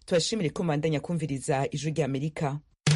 tubashimire ko mubandanya kumviriza ijwi rya Amerika.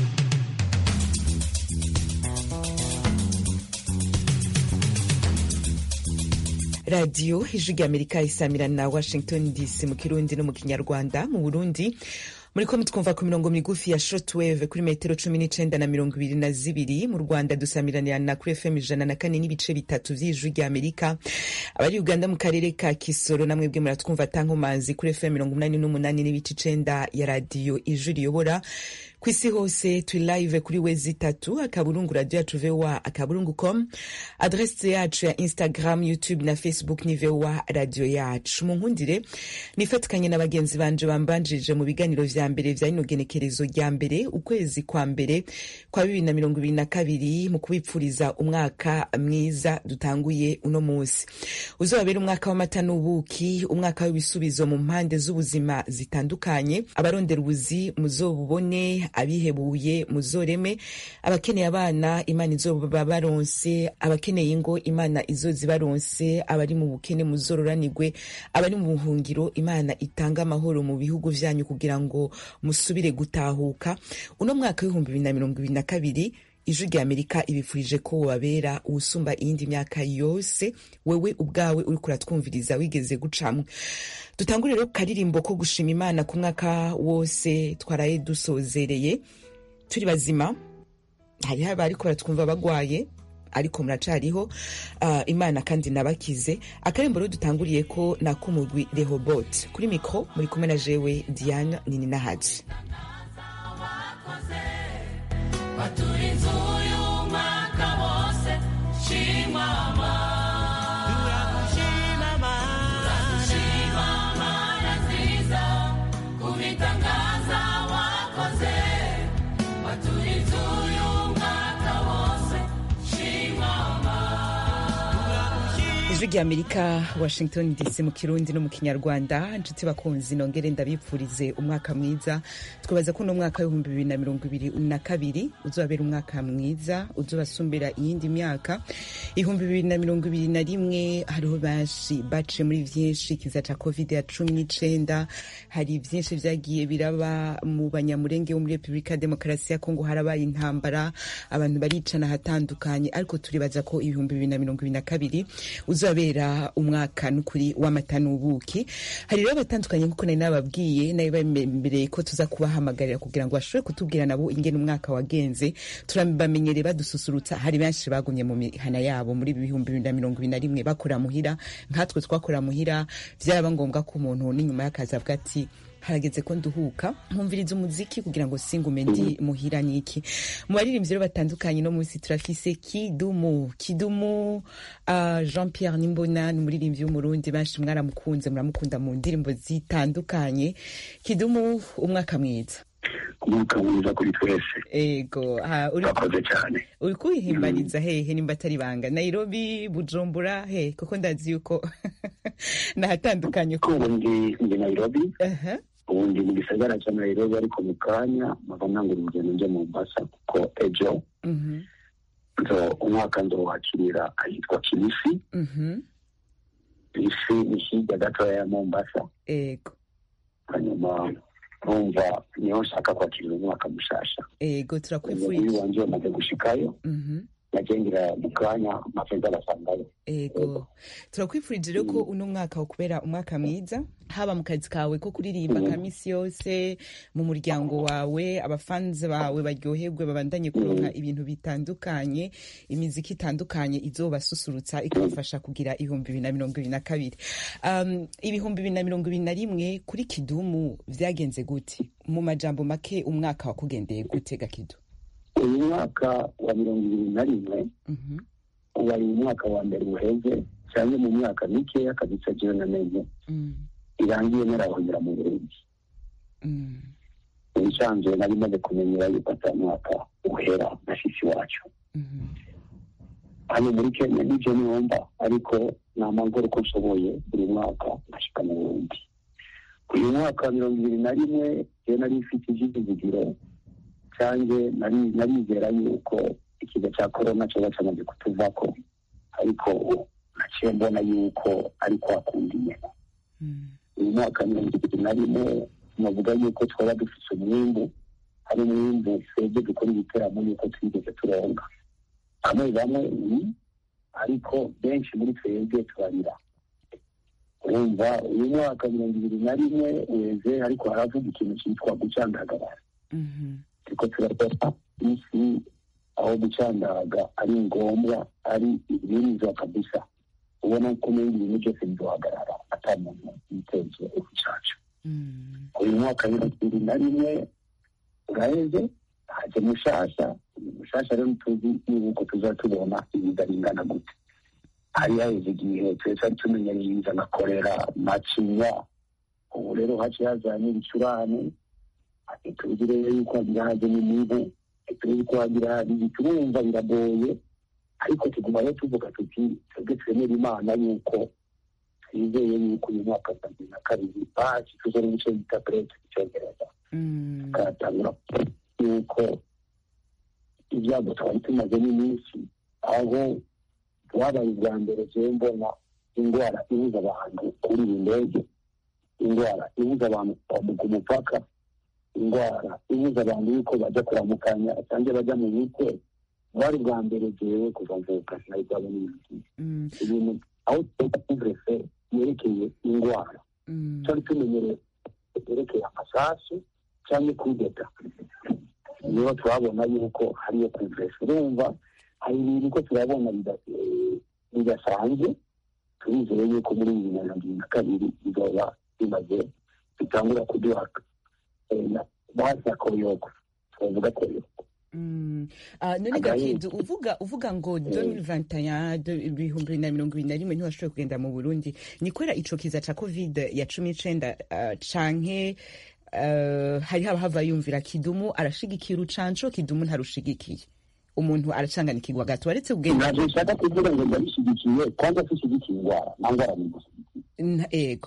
Radio ijwi rya Amerika isamirana na Washington DC mu Kirundi no mu Kinyarwanda. Mu Burundi muriko mutwumva ku mirongo migufi ya shortwave kuri metero 19 na 22. Mu Rwanda dusamiranira kuri FM 104.3 vy'ijwi rya Amerika. Abari Uganda mu karere ka Kisoro namwe bwe muratwumva tankomanzi kuri FM 88.9 ya radio ijwi riyobora. Kwisi hose tu live kuri wezi tatu akaburungu radio yacu VOA akaburungu.com, adresse yacu ya Instagram, YouTube na Facebook ni VOA radio yacu. Mu nkundire nifatikanye na bagenzi banje bambanjije mu biganiro vya mbere vya inogenekerezo rya mbere ukwezi kwa mbere kwa 2022 mu kubipfuriza umwaka mwiza dutanguye uno munsi. Uzobabera umwaka w'amata n'ubuki, umwaka w'ibisubizo mu mpande z'ubuzima zitandukanye. Abarondera ubuzi muzobubone, abihebuye muzoreme, abakeneye abana Imana izoba baronse, abakeneye ingo Imana izozibaronse, abari mu bukene muzororanirwe, abari mu buhungiro Imana itanga amahoro mu bihugu vyanyu kugira ngo musubire gutahuka. Uno mwaka w'2022 ijwi rya Amerika ibifurije ko wabera usumba iyindi myaka yose wewe ubwawe uri kuratwumviriza wigeze gucamwe. Dutangurire rero karirimbo ko gushima Imana ku mwaka wose twaraye dusozereye turi bazima. Hari abari ko baratwumva bagwaye ariko muracariho, Imana kandi nabakize. Akarembo rero dutanguriye ko nakumugwi Rehoboth. Kuri mikro muri kumwe na jewe Diane Nini na Haji. Baturinze uyu mwaka wose, shima Mana, turagushima Mana nziza, kubitangaza wakoze. Baturinze uyu mwaka wose, shima Mana. Ijwi rya Amerika, Washington DC mu Kirundi no mu Kinyarwanda. Nshuti bakunzi nongere ndabipfurize umwaka mwiza. Twabaza ko no mwaka w'2022 uzobabera umwaka mwiza, uzobasumbira iyindi myaka. 2021 hariho bashi bace muri vyinshi kiza ca COVID-19, hari vyinshi vyagiye biraba mu banyamurenge wo muri Republika Demokarasi ya Kongo, harabaye intambara, abantu baricana hatandukanye, ariko turibaza ko 2022 uzabera umwaka n'ukuri w'amata n'ubuki. Hari rero batandukanye nkuko nari nababwiye, nayo bembereye ko tuza kubahamagarira kugira ngo bashobore kutubwira nabo ingene umwaka wagenze. Turabamenyere badususurutsa. Hari benshi bagumye mu mihana yabo muri 2021 bakora muhira, nkatwe twakora muhira. Vyaraba ngombwa ko umuntu n'inyuma y'akazi avuga ati harageze ko nduhuka nkumviriza umuziki kugira ngo singume ndi muhira niki. Mu baririmbyi rero batandukanye no munsi turafise Kidumu Jean-Pierre Nimbona, n'umuririmbyi w'umurundi benshi mwaramukunze muramukunda mu ndirimbo zitandukanye. Kidumu, umwaka mwiza. Umwaka mwiza kuri twese. Ego, urakoze cyane. Uri kuhimbariza hehe nimba atari banga? Nairobi, Bujumbura, he? Kuko ndazi yuko nahatandukanye ko ndi Nairobi. Ubundi mu gisagara cya Nairobi, ariko mu kanya mavana ngo urugendo nje mu Mombasa kuko ejo umwaka ndohakirira ahitwa Kilifi. Kilifi ni hirya gato ya Mombasa. Ego. Hanyuma numva niyo nshaka kwakira umwaka mushasha. Ego, turakwifurije. Wanje amaze gushikayo. Nagengira mu kanya mafenza basangayo. Ego, turakwifurije rero ko uno mwaka wo kubera umwaka mwiza, haba mu kazi kawe ko kuririmba kamisi yose, mu muryango wawe, abafanzi bawe baryoherwe babandanye kuronka ibintu bitandukanye, imiziki itandukanye izobasusurutsa ikabafasha kugira 2022. 2021 kuri Kidumu vyagenze gute? Mu majambo make umwaka wakugendeye gute Gakidu? Uyu mwaka wa 2021 wari umwaka wa mbere uheze cyane mu myaka mike kabisa je namenye irangiye narahongera mu Burundi. Ubusanzwe nari maze kumenyera yuko atamwaka uhera na sisi wacu. Hano muri Kenya nije niomba, ariko namagoro ko nshoboye buri mwaka nashika mu Burundi. Uyu mwaka 2021 je nari mfite ijigiro cyanje, narizera yuko ikiza cya corona cyo cyamaze kutuvako, ariko naciye mbona yuko ariko akundiye. Uyu mwaka 2021 navuga yuko twaba dufite umwimbu hari umwimbu twebwe dukora ibiteramo yuko twigeze turonga bamwe ariko benshi muri twebwe turarira. Urumva uyu mwaka 2021 weze ariko haravuga ikintu cyitwa gucandagara. Ariko turakora isi aho gucandaga ari ngombwa ari ibintu kabisa. Ubona ko ibintu byose bizohagarara atamuntu yiteze ubucaca. Uyu mwaka 2021 uraheze haje mushasha rero tuzi yuko tuzatubona ibidaringana gute. Hari haheze igihe twese tumenyereye na korera macinya, ubu rero haciye hazanye ibicurane, tugire yuko hagira haje n'imibu, yuko hagira ibicurumva biragoye, ariko tuguma rero tuvuga tuti twebwe twemera Imana yuko twizeye yuko uyu mwaka wa 2022 baci tuzora umuco bita Brexit icyongereza katangura yuko ibyago twari tumaze n'iminsi aho wabaye ubwa mbere je mbona indwara ibuza abantu kuri iyi ndege, indwara ibuza abantu ku mupaka, indwara ibuza abantu yuko bajya kuramukanya cyangwa bajya mu bukwe. Bari bwa mbere jewe kuva mvuka sinabwo n'ibindi ibintu aho tuvuze yerekeye indwara cyari tumenyereye yerekeye amasasu cyangwa kudeta, niyo twabona yuko hariyo kuvresa. Urumva hari ibintu ko turabona bidasanzwe, turizeye yuko muri 2022 bizoba bimaze bitangura kuduha basi akoyoko twavuga koyoko. None Gakidu uvuga ngo 2021 ntiwashoboye kugenda mu Burundi, ni kwera ico kiza ca covid ya 19 canke hari hava yumvira Kidumu arashigikira ucanco Kidumu ntarushigikiye, umuntu aracanganikirwa gato waretse kugenda. Ntabwo nshaka kugira ngo ndabishigikiye, kwanza tushigikiye indwara nangwara ni gushigikira ego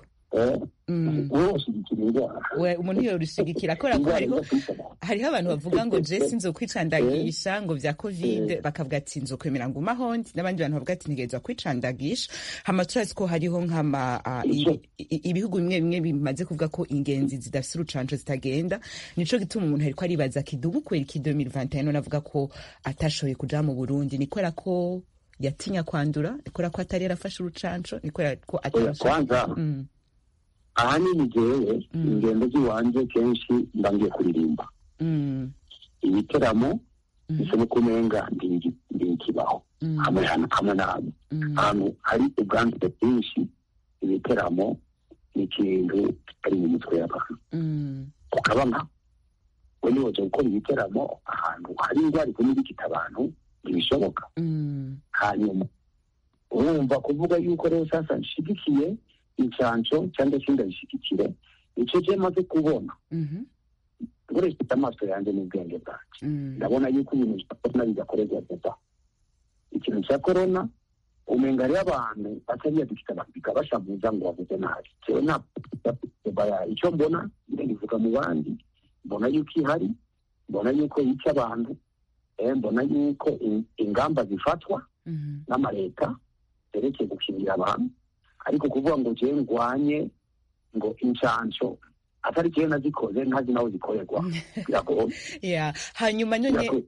umuntu yorushigikira akora ko hariho abantu bavuga ngo je sinzokwicandagisha ngo vya covid, bakavuga ati nzokwemera ngo mahondi, n'abandi bantu bavuga ati ntigezwa kwicandagisha. Hama turazi ko hariho nk'ama ibihugu bimwe bimwe bimaze kuvuga ko ingenzi zidafite urucanco zitagenda, nico gituma umuntu ariko aribaza Kidumu kwera iki 2021 navuga ko atashoboye kuja mu Burundi, nikora ko yatinya kwandura, nikora ko atari yarafashe urucanco, nikora ko kwanza ahanini jewe ingendo ziwanje kenshi mbangiye kuririmba ibiteramo bisaba kumenga ndikibaho hamwe n'abo ahantu hari ubwandu bwinshi. Ibiteramo ni ikintu kitari mu mutwe y'abantu, ukabona wene woje gukora ibiteramo ahantu hari indwara ikomeye abantu ntibishoboka. Hanyuma urumva kuvuga yuko rero sasa nshigikiye incanco cyangwa se ndabishigikire, icyo je maze kubona ukoresha amaso yanjye n'ubwenge bwanjye ndabona yuko ibintu byakora bigakorerwa vuba. Ikintu cya corona umenga ari abantu batari yadukita bikabashamuza ngo bavuze nabi, cyo nta icyo mbona ndivuga mu bandi, mbona yuko ihari, mbona yuko yica abantu, mbona yuko ingamba zifatwa n'amareta zerekeye gukingira abantu. Ariko kuvuga ngo je ngwanye ngo incanco atari je nazikoze ntazi naho zikorerwa biragoye. Hanyuma none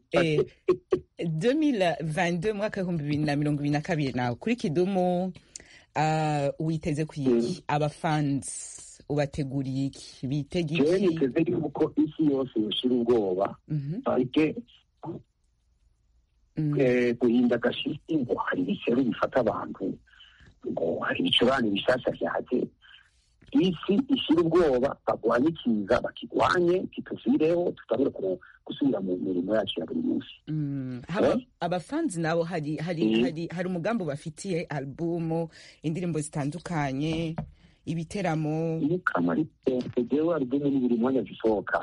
2022 mwaka 2022 nawe kuri Kidumu witeze kwiki abafans ubateguriye iki, bitege iki? Je niteze yuko isi yose yoshira ubwoba arike guhinda gashiti ngo hari ibiseru bifata abantu ngo hari ibicurane bishasha vyaje. Isi ishira ubwoba bagwanye ikiza bakigwanye kituvireho tutabure gusubira mu mirimo yacu ya buri munsi. Abafanzi nabo hari umugambo bafitiye albumu, indirimbo zitandukanye, ibiteramo kamari jewe albumu ni buri mwanya zisohoka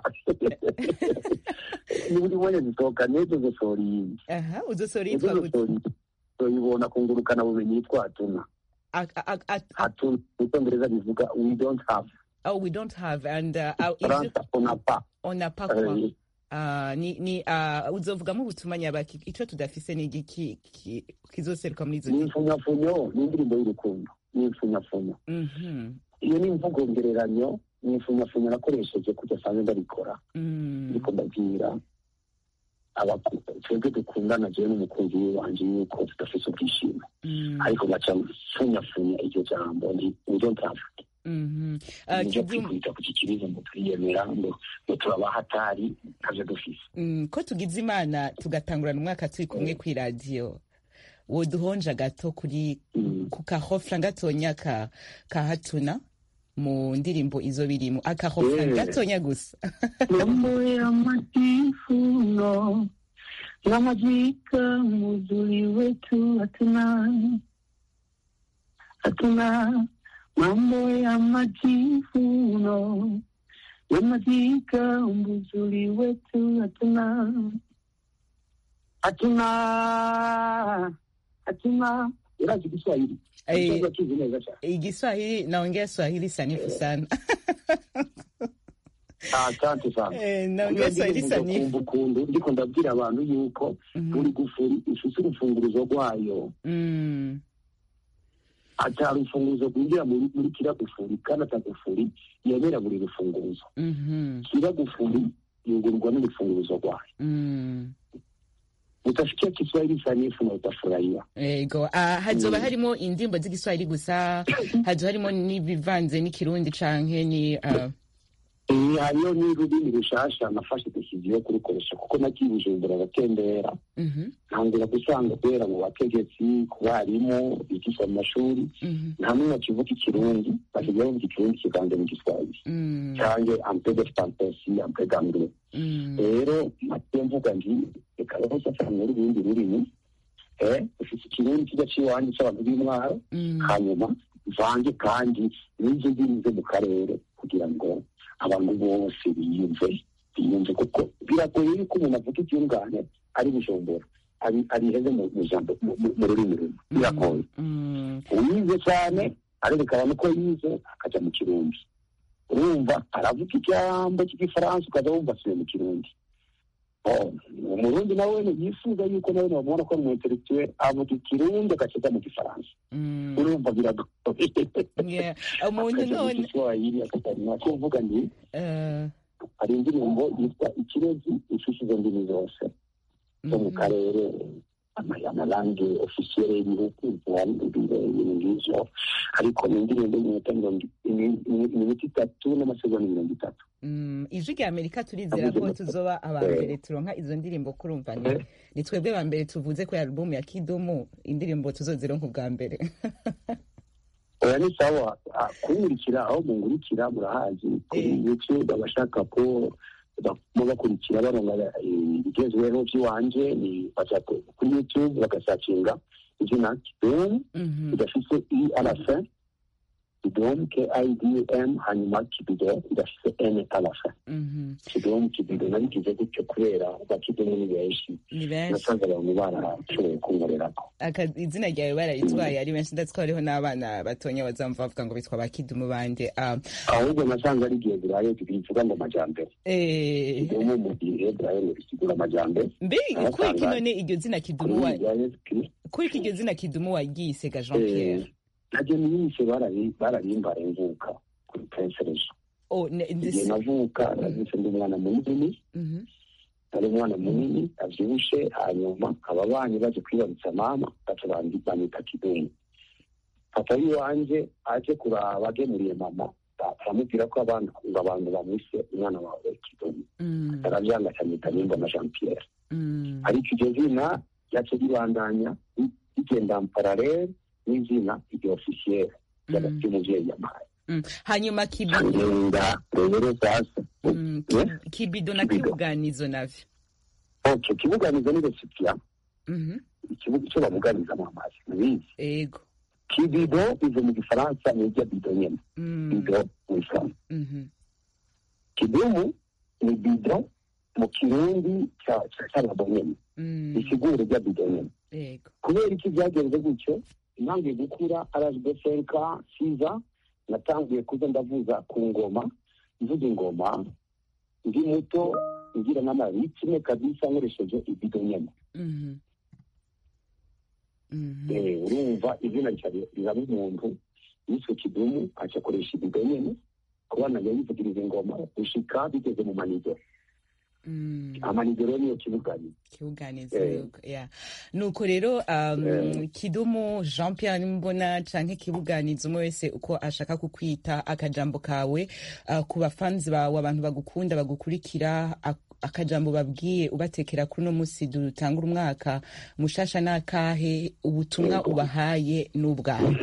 ni buri mwanya zisohoka nejo zosori uzosori yitwa gute? Uyibona kungurukana bumenyi yitwa Atuna. Atuna icyongereza bivuga we don't have. We don't have and on a pa ni uzovugamo ubutumwa nyabaki icyo tudafise ni igiki kizoseruka muri izo n'imfunyafunyo n'indirimbo y'urukundo n'imfunyafunyo. Iyo ni imvugo ngereranyo nifumafunya nakoresheje kudasanzwe ndabikora ariko ndabwira twebwe dukundana jewe n'umukunzi wanje yuko tudafise ubwishimo ariko ngaca mfunyafunya iryo jambo ni uburyo ntavuga nibyo kwikubita ku kikirizo ngo twiyemera ngo turaba hatari ntavyo dufise ko tugize imana tugatangurana umwaka turi kumwe kw'iradiyo woduhonja gato kuri ku kahofra gatonya ka hatuna mu ndirimbo izo birimo akahofra gatonya gusa mambo ya matifuno na majika muzuri wetu hatuna mambo ya majivuno ya majika muzuri wetu hatuna urazi Kiswahili Igiswahili naongea Swahili sanifu sana. Asante sana. Naongea Swahili sanifu. Kumbukundu ndiko ndabwira abantu yuko buri gufuri ifise urufunguruzo rwayo. Atari urufunguruzo rwinjira muri kira gufuri kandi atagufuri yemera buri rufunguruzo. Kira gufuri yugurwa n'urufunguruzo rwayo. Utafikia Kiswahili sanifu na utafurahia. Ego. Hazoba harimo indimbo z'igiswahili gusa, hazoba harimo n'ibivanze n'ikirundi canke ni hariyo n'ururimi rushasha nafashe decision yo kurukoresha kuko nagiye Bujumbura batembera. Ntangira gusanga kubera mu bategetsi ku barimu bigisha mu mashuri nta n'umwe akivuga ikirundi basigaye bavuga ikirundi kiganze mu Kiswahili canke ampede fantasy ampede anglais. Rero mvuga nti reka rero sasa muri ibindi rurimi ufite ikirundi kijya ciwanje c'abantu b'intwaro hanyuma vange kandi n'ivyo ndimi zo mu karere kugira ngo abantu bose biyumve kuko biragoye yuko umuntu avuga ibyungane ari Bujumbura ari heze mu jambo mu rurimi rumwe biragoye uyize cyane ariko abantu ko yize akaja mu kirundi urumva aravuga ijambo cy'igifaransa ukaza wumva asubiye mu kirundi umurundi nawe yifuza yuko nawe babona ko mu intellectuel avuga ikirundi agakiza mu gifaransa urumva biragoye umuntu none Kiswahili akatanya ko uvuga ni hari indirimbo yitwa Ikirezi ifise izo ndimi zose zo mu karere amalange officiel y'ibihugu ngivyo ariko ni indirimbo iminota 3 n'amasegonda 30. Ijwi rya Amerika turizera ko tuzoba abambere turonka izo ndirimbo kurumva ni twebwe bambere tuvuze ko album ya Kidumu indirimbo tuzozironka ubwa mbere. Oya ni sawa kumurikira aho mungurikira murahazi kuri YouTube abashaka ko bakurikira baronga igezweho by'iwanje ni baca kuri YouTube bagasacinga izina Kidum idafise i à la fin Kidum KIDM hanyuma Kibido idafise N à la fin Kidum Kibido nabigize gutyo kubera bakidum ni benshi nasanze abantu barashoboye kunkorerako izina ryawe barayitwaye ari benshi ndatwariho n'abana batonya bazamva bavuga ngo bitwa bakidumu bande ahubwo nasanze ari gihe burayo tubivuga ngo majambere Kidumu mu gihe burayo bisigura majambere mbe kuri kinone iryo zina Kidumu kuri iryo zina Kidumu wagise ga Jean Pierre najye niyise bararimbara imvuka kuri penserejo navuka navutse ndi umwana munini ari umwana munini avyibushe hanyuma ababanyi baje kwibarutsa mama baca banyita Kidumu papa wanje aje kuraba agemuriye mama baramubwira ko abantu bamwise umwana wawe Kidumu aravyanga cyanyita nimba na Jean Pierre ariko iryo zina yace ribandanya igenda parallel n'izina iryo officiel ry'umuvyeyi yampaye hanyuma Kibido na Kibuganizo navyo Kibuganizo ni recipient ikibuga cyo bamuganizamo amazi mubizi ego Kibido izo mu gifaransa ni irya bido nyene bido mu Islamu Kidumu ni bido mu kirundi cy'ababo nyene isigura irya bido nyene kubera iki byagenze gutyo nangiye gukura arazwe 5 6 natangiye kuza ndavuza ku ngoma mvuga ingoma ndi muto ngira n'amabitsime kabisa nkoresheje ibido nyene urumva izina cyari rizaba umuntu yiswe Kidumu acakoresha ibido nyene kubandanya yivugiriza ingoma gushika bigeze mu manigo. Amanigo rero niyo kibuganiza yeah. Nuko rero Kidumu Jean Pierre Mbona canke kibuganiza umwe wese uko ashaka kukwita akajambo kawe ku bafanzi bawe, abantu bagukunda bagukurikira, akajambo babwiye ubatekera kuri no musi dutangura umwaka mushasha nakahe, ubutumwa ubahaye n'ubwawe?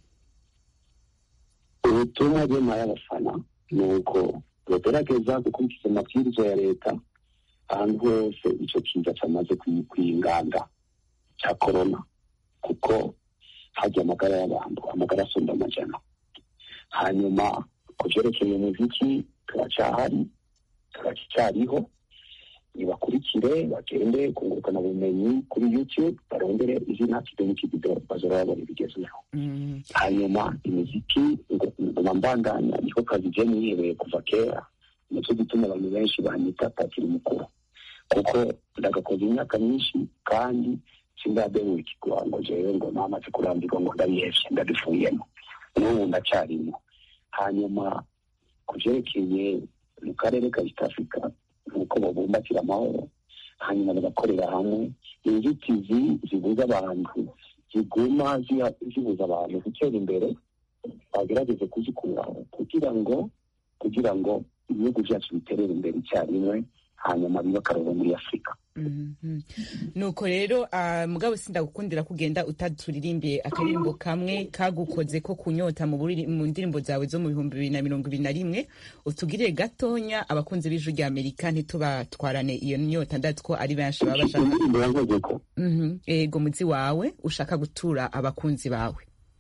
Ubutumwa bw'imana y'abafana nuko bagerageza gukurikiza amabwiriza ya leta ahantu hose icyo kiza cyamaze kwinganga cya korona, kuko hajya amagara y'abantu, amagara asumba amajana. Hanyuma ku byerekeye umuziki turacyariho, nibakurikire bagende kungurukana bumenyi kuri YouTube, barondere izina Kidumu Kibido bazora babona ibigezweho. Hanyuma imiziki mbandanya niko kazi je nihereye kuva kera, nicyo gituma abantu benshi banyita Patiri Mukuru, kuko ndagakoze imyaka myinshi kandi sindabewe ikigwango jewe ngo namaze kurambirwa ngo ndabihevye ndabifuyemo, n'ubu ndacarimo. Hanyuma kuvyerekeye mu karere ka East Africa nuko babumbatira amahoro, hanyuma bagakorera hamwe. Inzitizi zibuza abantu ziguma zibuza abantu gutera imbere, bagerageze kuzikuraho kugira ngo ibihugu byacu biterere imbere icyarimwe, hanyuma biba akaroro muri Afurika. Nuko rero mugabo sindagukundira kugenda utaduririmbiye akaririmbo kamwe kagukoze ko kunyota mu ndirimbo zawe zo mu 2021, utugirire gatonya abakunzi b'Ijwi rya Amerika ntitubatwarane iyo nyota, ndazi ko ari benshi baba bashaka. Ego muzi wawe ushaka gutura abakunzi bawe.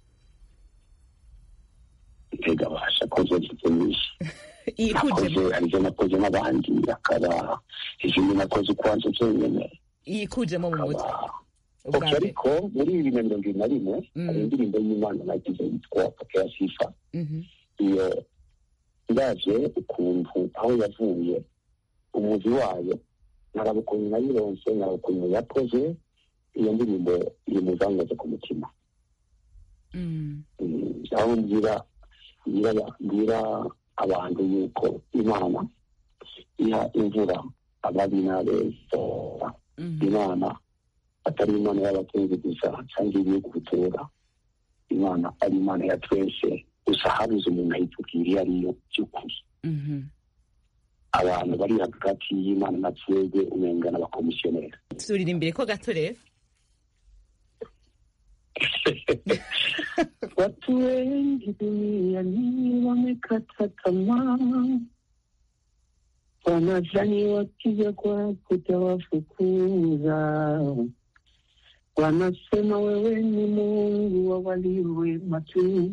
Ega basha koze cyinshi. Ikuje arizo nakoze n'abandi akaba izindi nakoze kwanza cyonyine. Ikuje mu mutwe. Ariko muri 2021 hari indirimbo y'Imana nagize yitwa Pokea Sifa. Iyo ndaje ukuntu aho yavuye umuzi wayo narabukunye nayironse, narabukunye yakoze iyo ndirimbo imuzangaje ku mutima. Aho ngira abantu yuko Imana iha imvura ababi n'abeza. Imana atari Imana y'abatunzi gusa cyangwa ibihugu gutura. Imana ari Imana ya twese, gusa habuze umuntu ayitubwira iyo ariyo by'ukuri. Abantu bari hagati y'Imana na twebwe umengana abakomisiyoneri. Turira imbere ko gato rero. Watu wengi duniani wamekata tamaa, wanadhani wakija kwa kutawafukuza. Wanasema wewe ni Mungu wa walio wema tu,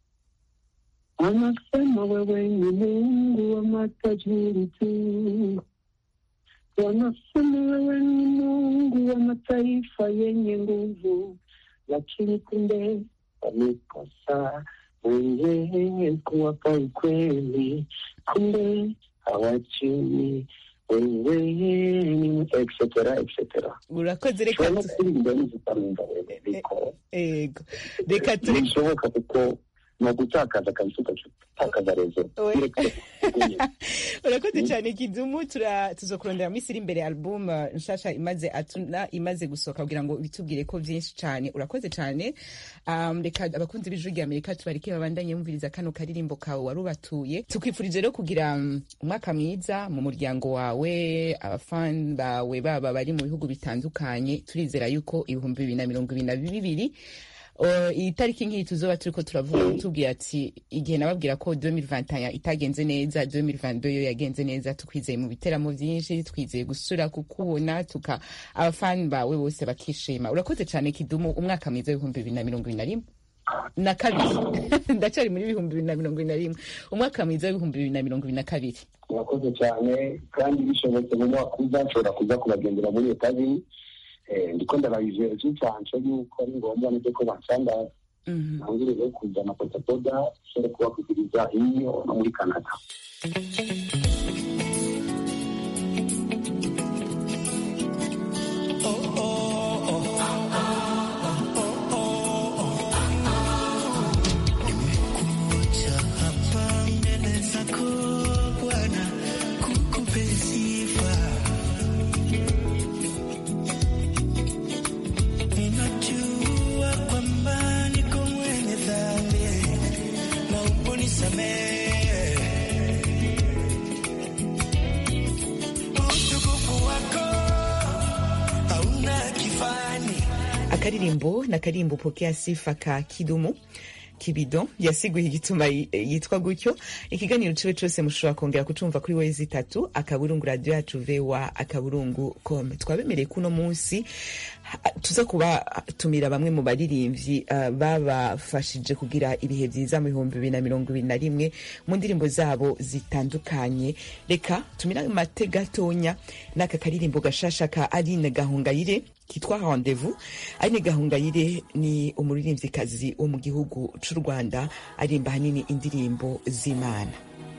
wanasema wewe ni Mungu wa matajiri tu, wanasema wewe ni Mungu wa mataifa yenye nguvu, lakini kumbe wamekosa wewe kuwapa ukweli, kumbe hawajui wewe ni etc. Urakoze, reka ego reka turishoboka kuko no gutakaza kansuka takaza rezo. Urakoze cyane Kidumu, tuzokurondera misiri imbere album nshasha imaze gusoka kugira ngo bitubwire ko byinshi cyane. Urakoze cyane. Reka abakunzi b'Ijwi rya Amerika tubareke babandanye mumviriza kano karirimbo kawe warubatuye. Tukwifurije rero kugira umwaka mwiza mu muryango wawe, abafan bawe baba bari mu bihugu bitandukanye. Turizera yuko 2022 itariki nk'iyi tuzoba turiko turavuga tubwira ati igihe nababwira ko 2021 itagenze neza, 2022 yo yagenze neza. Tukwizeye mu biteramo byinshi, twizeye gusura kukubona, abafani bawe bose bakishima. Urakoze cyane Kidumu, umwaka mwiza w'2021 na kabiri. Ndacari muri 2021, umwaka mwiza w'2022. Urakoze cyane, kandi bishobotse mu mwaka uzashobora kuza kubagendera muri Etabi. Ndiko ndabajije cyane yuko ari ngombwa n'ibyo ko bansanga nangire kuza na potapoda shere kuba kugiriza iyo no muri Canada. akaririmbo n'akarimbo pokea sifa ka Kidumu Kibido yasiguye igituma yitwa gutyo. Ikiganiro ciwe cose mushobora kongera kucumva kuri wezi 3 akaburungu radio yacu vewa akaburungu com. Twabemereye kuno munsi tuza kuba tumira bamwe mu baririmvyi babafashije kugira ibihe vyiza mu 2021 mu ndirimbo zabo zitandukanye. Reka tumira mate gatonya n'aka karirimbo gashasha ka Aline Gahongayire kitwa Rendez-vous. Aline Gahongayire ni umuririmvyikazi wo mu gihugu c'u Rwanda, arimba hanini indirimbo z'Imana.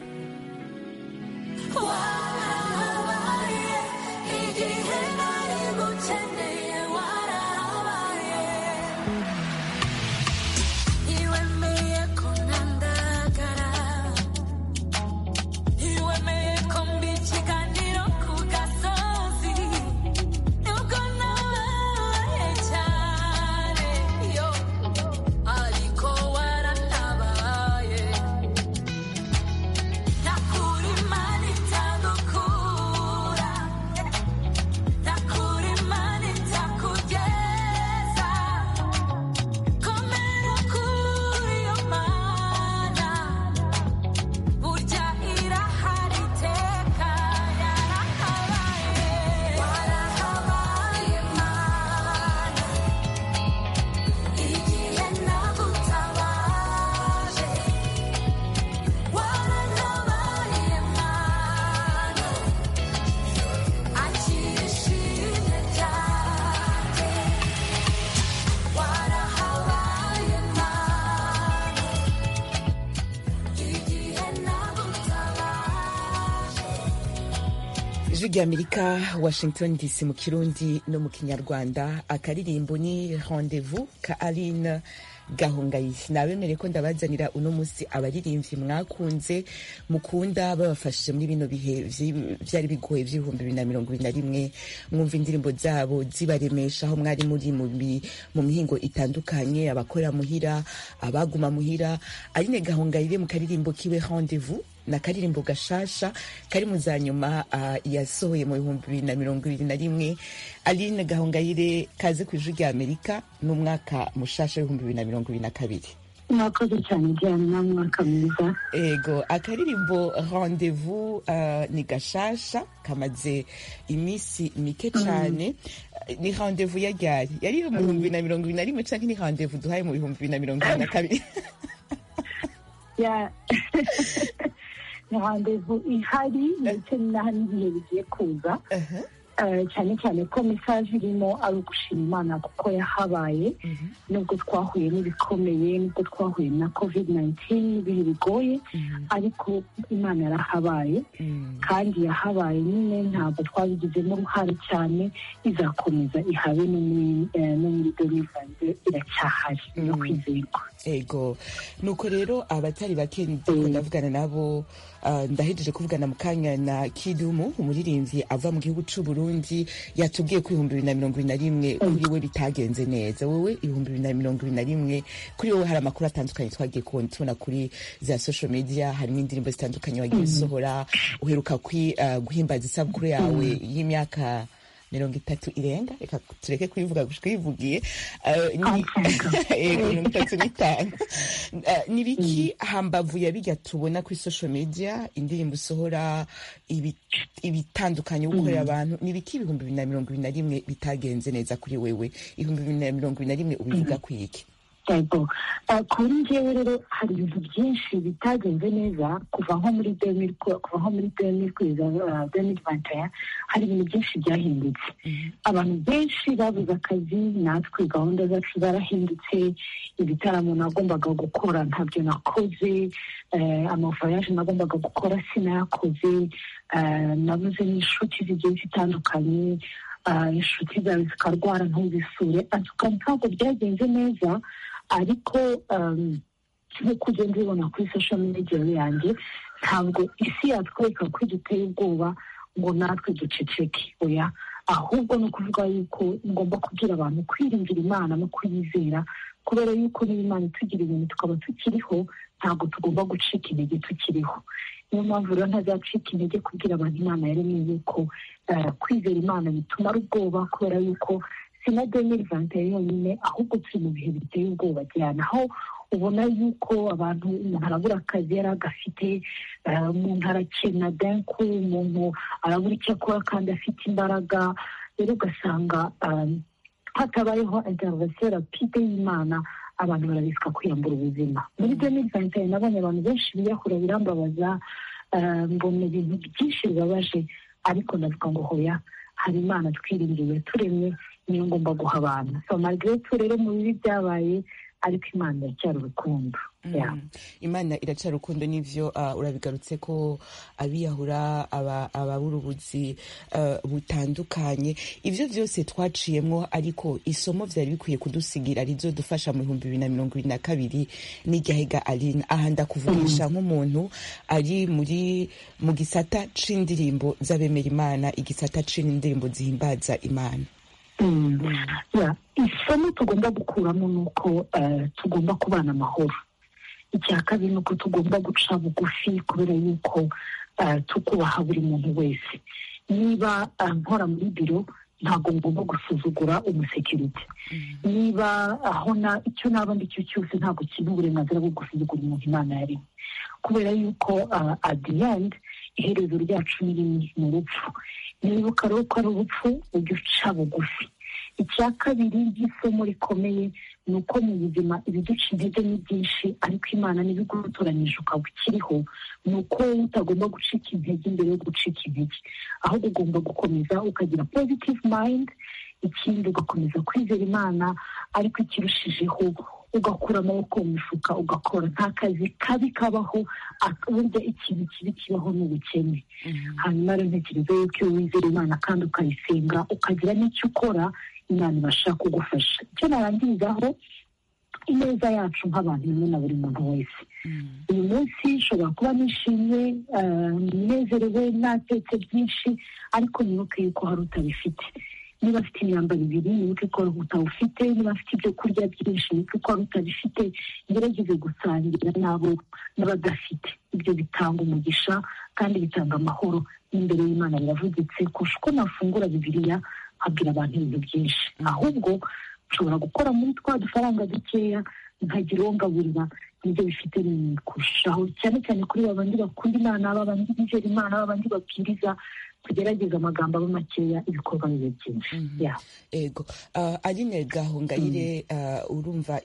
Ijwi Amerika, Washington DC mu Kirundi no mu Kinyarwanda. Akaririmbo ni Rendez-vous ka Aline Gahongayire. Nabemere ko ndabazanira uno musi abaririmvyi mwakunze mukunda babafashije muri bino bihe vyari bigoye vy'2021. Mwumva indirimbo zabo zibaremesha aho mwari muri mu mihingo itandukanye, abakora muhira, abaguma muhira. Aline Gahongayire mu karirimbo kiwe Rendez-vous na karirimbo gashasha kari muzanyuma yasohoye mu 2021. Aline Gahongayire, kaze ku Ijwi Amerika n'umwaka mushasha 2022. Mwakoze cyane cyane n'umwaka mwiza. Ego, akaririmbo Rendez-vous ni gashasha kamaze imisi mike cyane. Ni Rendez-vous yari mu 2021 canke ni Rendez-vous duhaye mu 2022? Ya ni Rendez-vous ihari ndetse n'ahantu bigiye kuza. Cyane cyane ko message irimo ari ugushima Imana kuko yahabaye nubwo twahuye n'ibikomeye, nubwo twahuye na COVID-19 bihe bigoye, ariko Imana yarahabaye kandi yahabaye nyine ntabwo twabigizemo uruhare cyane, izakomeza ihabe no muri 2020 iracyahari no kwizerwa. Ego, nuko rero abatari bake ndavugana nabo, ndahejeje kuvugana mu kanya na Kidumu, umuririmvyi ava mu gihugu c'u Burundi, yatubwiye ko 2021 kuri we bitagenze neza. Wewe 2021 kuri wowe hari amakuru atandukanye twagiye kubona kuri za social media, harimo indirimbo zitandukanye wagiye usohora, uheruka guhimbaza isabukuru yawe y'imyaka 30 irenga, reka tureke kuyivuga gushwivugiye 35. Nibiki hambavu yabijya tubona kuri social media, indirimbo usohora, ibitandukanye ukorera abantu, nibiki 2021 bitagenze neza kuri wewe? 2021 ubivuga kwiki? Kuri njyewe rero hari ibintu byinshi bitagenze neza kuva nko muri 2021. Hari ibintu byinshi byahindutse. Abantu benshi babuze akazi, natwe gahunda zacu zarahindutse. Ibitaramo nagombaga gukora ntabyo nakoze, amavoyage nagombaga gukora sinayakoze, nabuze n'inshuti zigiye zitandukanye, inshuti zawe zikarwara ntuzisure. Ntabwo byagenze neza, ariko nk'uko ugenda ubibona kuri social media yanjye, ntabwo isi yatwereka ko duteye ubwoba ngo natwe duceceke. Oya, ahubwo ni ukuvuga yuko ngomba kubwira abantu kwiringira Imana no kuyizera, kubera yuko niba Imana itugira ibintu tukaba tukiriho, ntabwo tugomba gucika intege tukiriho. Niyo mpamvu rero ntazacika intege kubwira abantu Imana yaremye yuko kwizera Imana bitumara ubwoba, kubera yuko si na 2021 yonyine ahubwo turi mu bihe biteye ubwoba cyane aho ubona yuko abantu umuntu arabura akazi yari agafite umuntu arakena denku umuntu arabura icyo akora kandi afite imbaraga rero ugasanga hatabayeho intervention rapide y'Imana abantu bararisika kwiyambura ubuzima muri 2021 nabonye abantu benshi biyahura birambabaza mbona ibintu byinshi bibabaje ariko ndavuga ngo hoya hari Imana twiringiye turemye niyo ngomba guha abantu so malgré tout rero mu bibi byabaye ariko Imana iracyari urukundo Imana iracyari urukundo n'ivyo urabigarutse ko abiyahura ababura ubuzi butandukanye ivyo vyose twaciyemwo ariko isomo vyari bikwiye kudusigira rizodufasha mu 2022 n'igahega Aline aha ndakuvugisha nk'umuntu ari mu gisata c'indirimbo z'abemera Imana igisata c'indirimbo zihimbaza Imana isomo tugomba gukuramo nuko tugomba kubana amahoro icya kabiri nuko tugomba guca bugufi kubera yuko tukubaha buri muntu wese niba nkora muri biro ntabwo ngomba gusuzugura umusekirite niba ahona icyo naba ndicyo cyose ntabwo kintu uburenganzira bwo gusuzugura umuntu Imana yari kubera yuko at the end iherezo ryacu ni mu rupfu nibuka rero ko ari urupfu ujya uca bugufi icya kabiri ry'isomo rikomeye ni uko mu buzima ibiduca intege ni byinshi ariko Imana n'ibigutoranyije ukaba ukiriho ni uko utagomba gucika intege imbere yo gucika intege ahubwo ugomba gukomeza ukagira positive mind ikindi ugakomeza kwizera Imana ariko ikirushijeho ugakura amaboko mu mifuka ugakora nta kazi kabi kabaho burya ikintu kibi kibaho n'ubukene hanyuma rero ntekereza yuko iyo wizera Imana kandi ukayisenga ukagira n'icyo ukora Imana ibasha kugufasha icyo narangirizaho ineza yacu nk'abantu rimwe na buri muntu wese uyu munsi nshobora kuba nishimye nezerewe natetse byinshi ariko nibuke yuko hari utabifite niba afite imyambaro ibiri nibuke ko hari utawufite niba afite ibyo kurya byinshi nibuke ko hari utabifite ngerageze gusangira nabo n'abadafite ibyo bitanga umugisha kandi bitanga amahoro imbere y'Imana biravugitse kurusha uko nafungura Bibiliya nkabwira abantu ibintu byinshi ahubwo nshobora gukora muri twa dufaranga dukeya nkagira uwo ngaburira nibyo bifite kurushaho cyane cyane kuri babandi bakunda Imana babandi bizera Imana babandi babwiriza kugerageza amagambo aba makeya ibikorwa bibe byinshi ego Aline Gahongayire urumva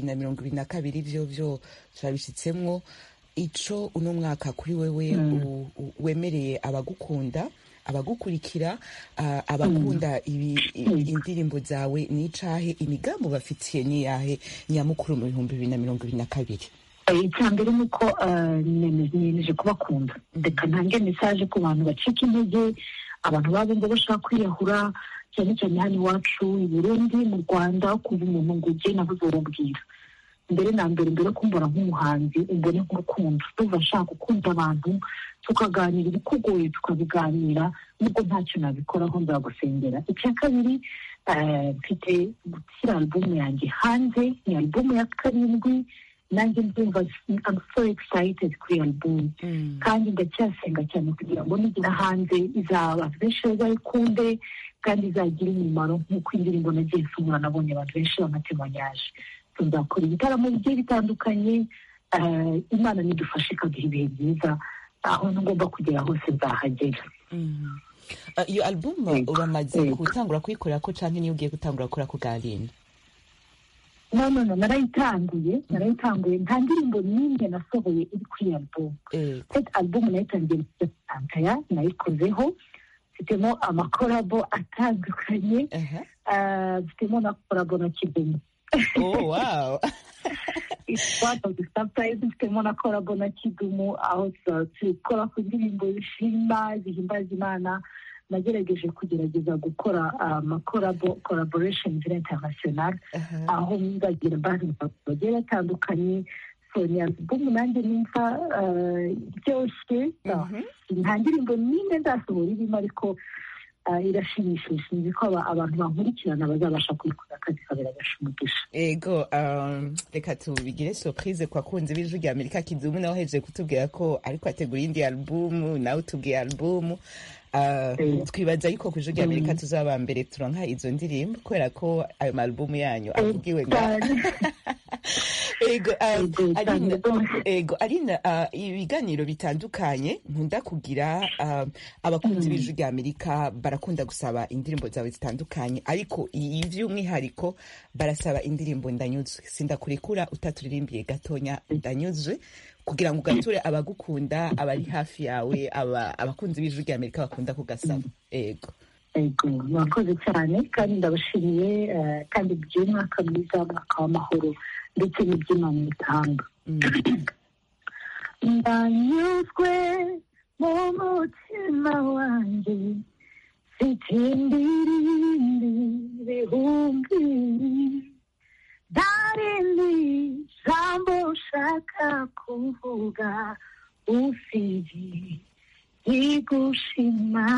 2022 vyo turabishitsemwo ico uno mwaka kuri wewe wemereye abagukunda abagukurikira abakunda indirimbo zawe n'icahe imigambo bafitiye niyahe nyamukuru mu 2022 icyambere nuko nemeje kubakunda reka ntange message ku bantu bacika intege abantu babumva bashaka kwiyahura cyane cyane hano iwacu i Burundi mu Rwanda kuva umuntu ngo ujye nabuze urubwira mbere na mbere kumbura nk'umuhanzi umbone nk'urukundo tuva nshaka gukunda abantu tukaganira ibikugoye tukabiganira nubwo ntacyo nabikoraho nzagusengera icya kabiri mfite gushyira album yanjye hanze ni album ya 7 nanjye ndumva I'm so excited kuri album kandi ndacyasenga cyane kugira ngo nigera hanze izaba benshi bayikunde kandi izagira umumaro nk'uko indirimbo nagiye nsubura nabonye abantu benshi bamatemanyaje tuzakora ibitaramo bigiye bitandukanye Imana nidufashe ikaduha ibihe byiza aho ngomba kugera hose nzahagera iyo album uramaze gutangura kuyikorera ko canke niyo ugiye gutangura gukora ku Aline no narayitanguye nta ndirimbo n'imwe nasohoye iri kuri album album nayitangiye Antaya nayikozeho mfitemo amakorabo atandukanye mfitemo na korabo na Kidumu wow it's part of the surprise mfitemo na korabo na Kidumu aho tukora ku ndirimbo zihimbaza Imana nagerageje kugerageza gukora collaboration international aho ndagira bandi bagiye batandukanye so ni album nanjye nimfa byose nta ndirimbo n'imwe ndasohora irimo ariko irashimishije niko abantu bankurikirana bazabasha kubikora akazi kaberagasha umugisha ego reka tubigire surprise kwa kunzi b'Ijwi rya Amerika Kidumu nawe heje kutubwira ko ariko ategura indi album nawe utubwiye album twibaza yuko ku ijwi ry'Amerika tuzaba mbere turonka izo ndirimbo kubera ko ayo malubumu yanyu avugiwe Aline, ibiganiro bitandukanye nkunda kugira abakunzi b'ijwi ry'Amerika barakunda gusaba indirimbo zawe zitandukanye, ariko iyi by'umwihariko barasaba indirimbo Ndanyuzwe. Sindakurekura utaturirimbiye gatonya Ndanyuzwe kugira ngo ugature abagukunda, abari hafi yawe, abakunzi b'ijwi ry'Amerika bakunda kugasaba. Mwakoze cyane kandi ndabashimiye, kandi by'umwaka mwiza, umwaka w'amahoro ndetse n'iby'Imana itanga. Ndanyuzwe mu mutima wanjye, mfite indirimbo ibihumbi, ntarindi jambo nshaka kuvuga usibye igushima.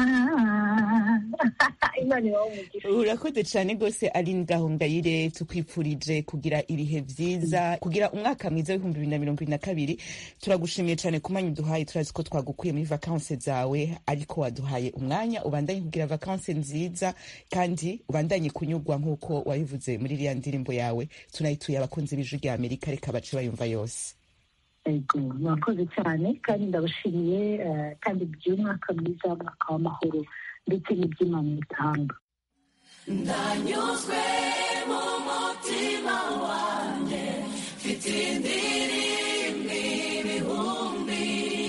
Urakoze cyane rwose Aline Gahongayire, tukwifurije kugira ibihe vyiza, kugira umwaka mwiza w'ibihumbi 2022. Turagushimiye cyane ku mwanya uduhaye, turazi ko twagukuye muri vacances zawe, ariko waduhaye umwanya ubandanye kugira vacances nziza kandi ubandanye kunyugwa nk'uko wabivuze muri iriya ndirimbo yawe. Tunayituye abakunzi b'ijwi ry'Amerika, reka bace bayumva yose. Mwakoze cyane kandi ndabashimiye, kandi by'umwaka mwiza, umwaka w'amahoro ndetse n'iby'Imana itanga. Ndanyuzwe mu mutima wanjye, mfite indirimbo ibihumbi,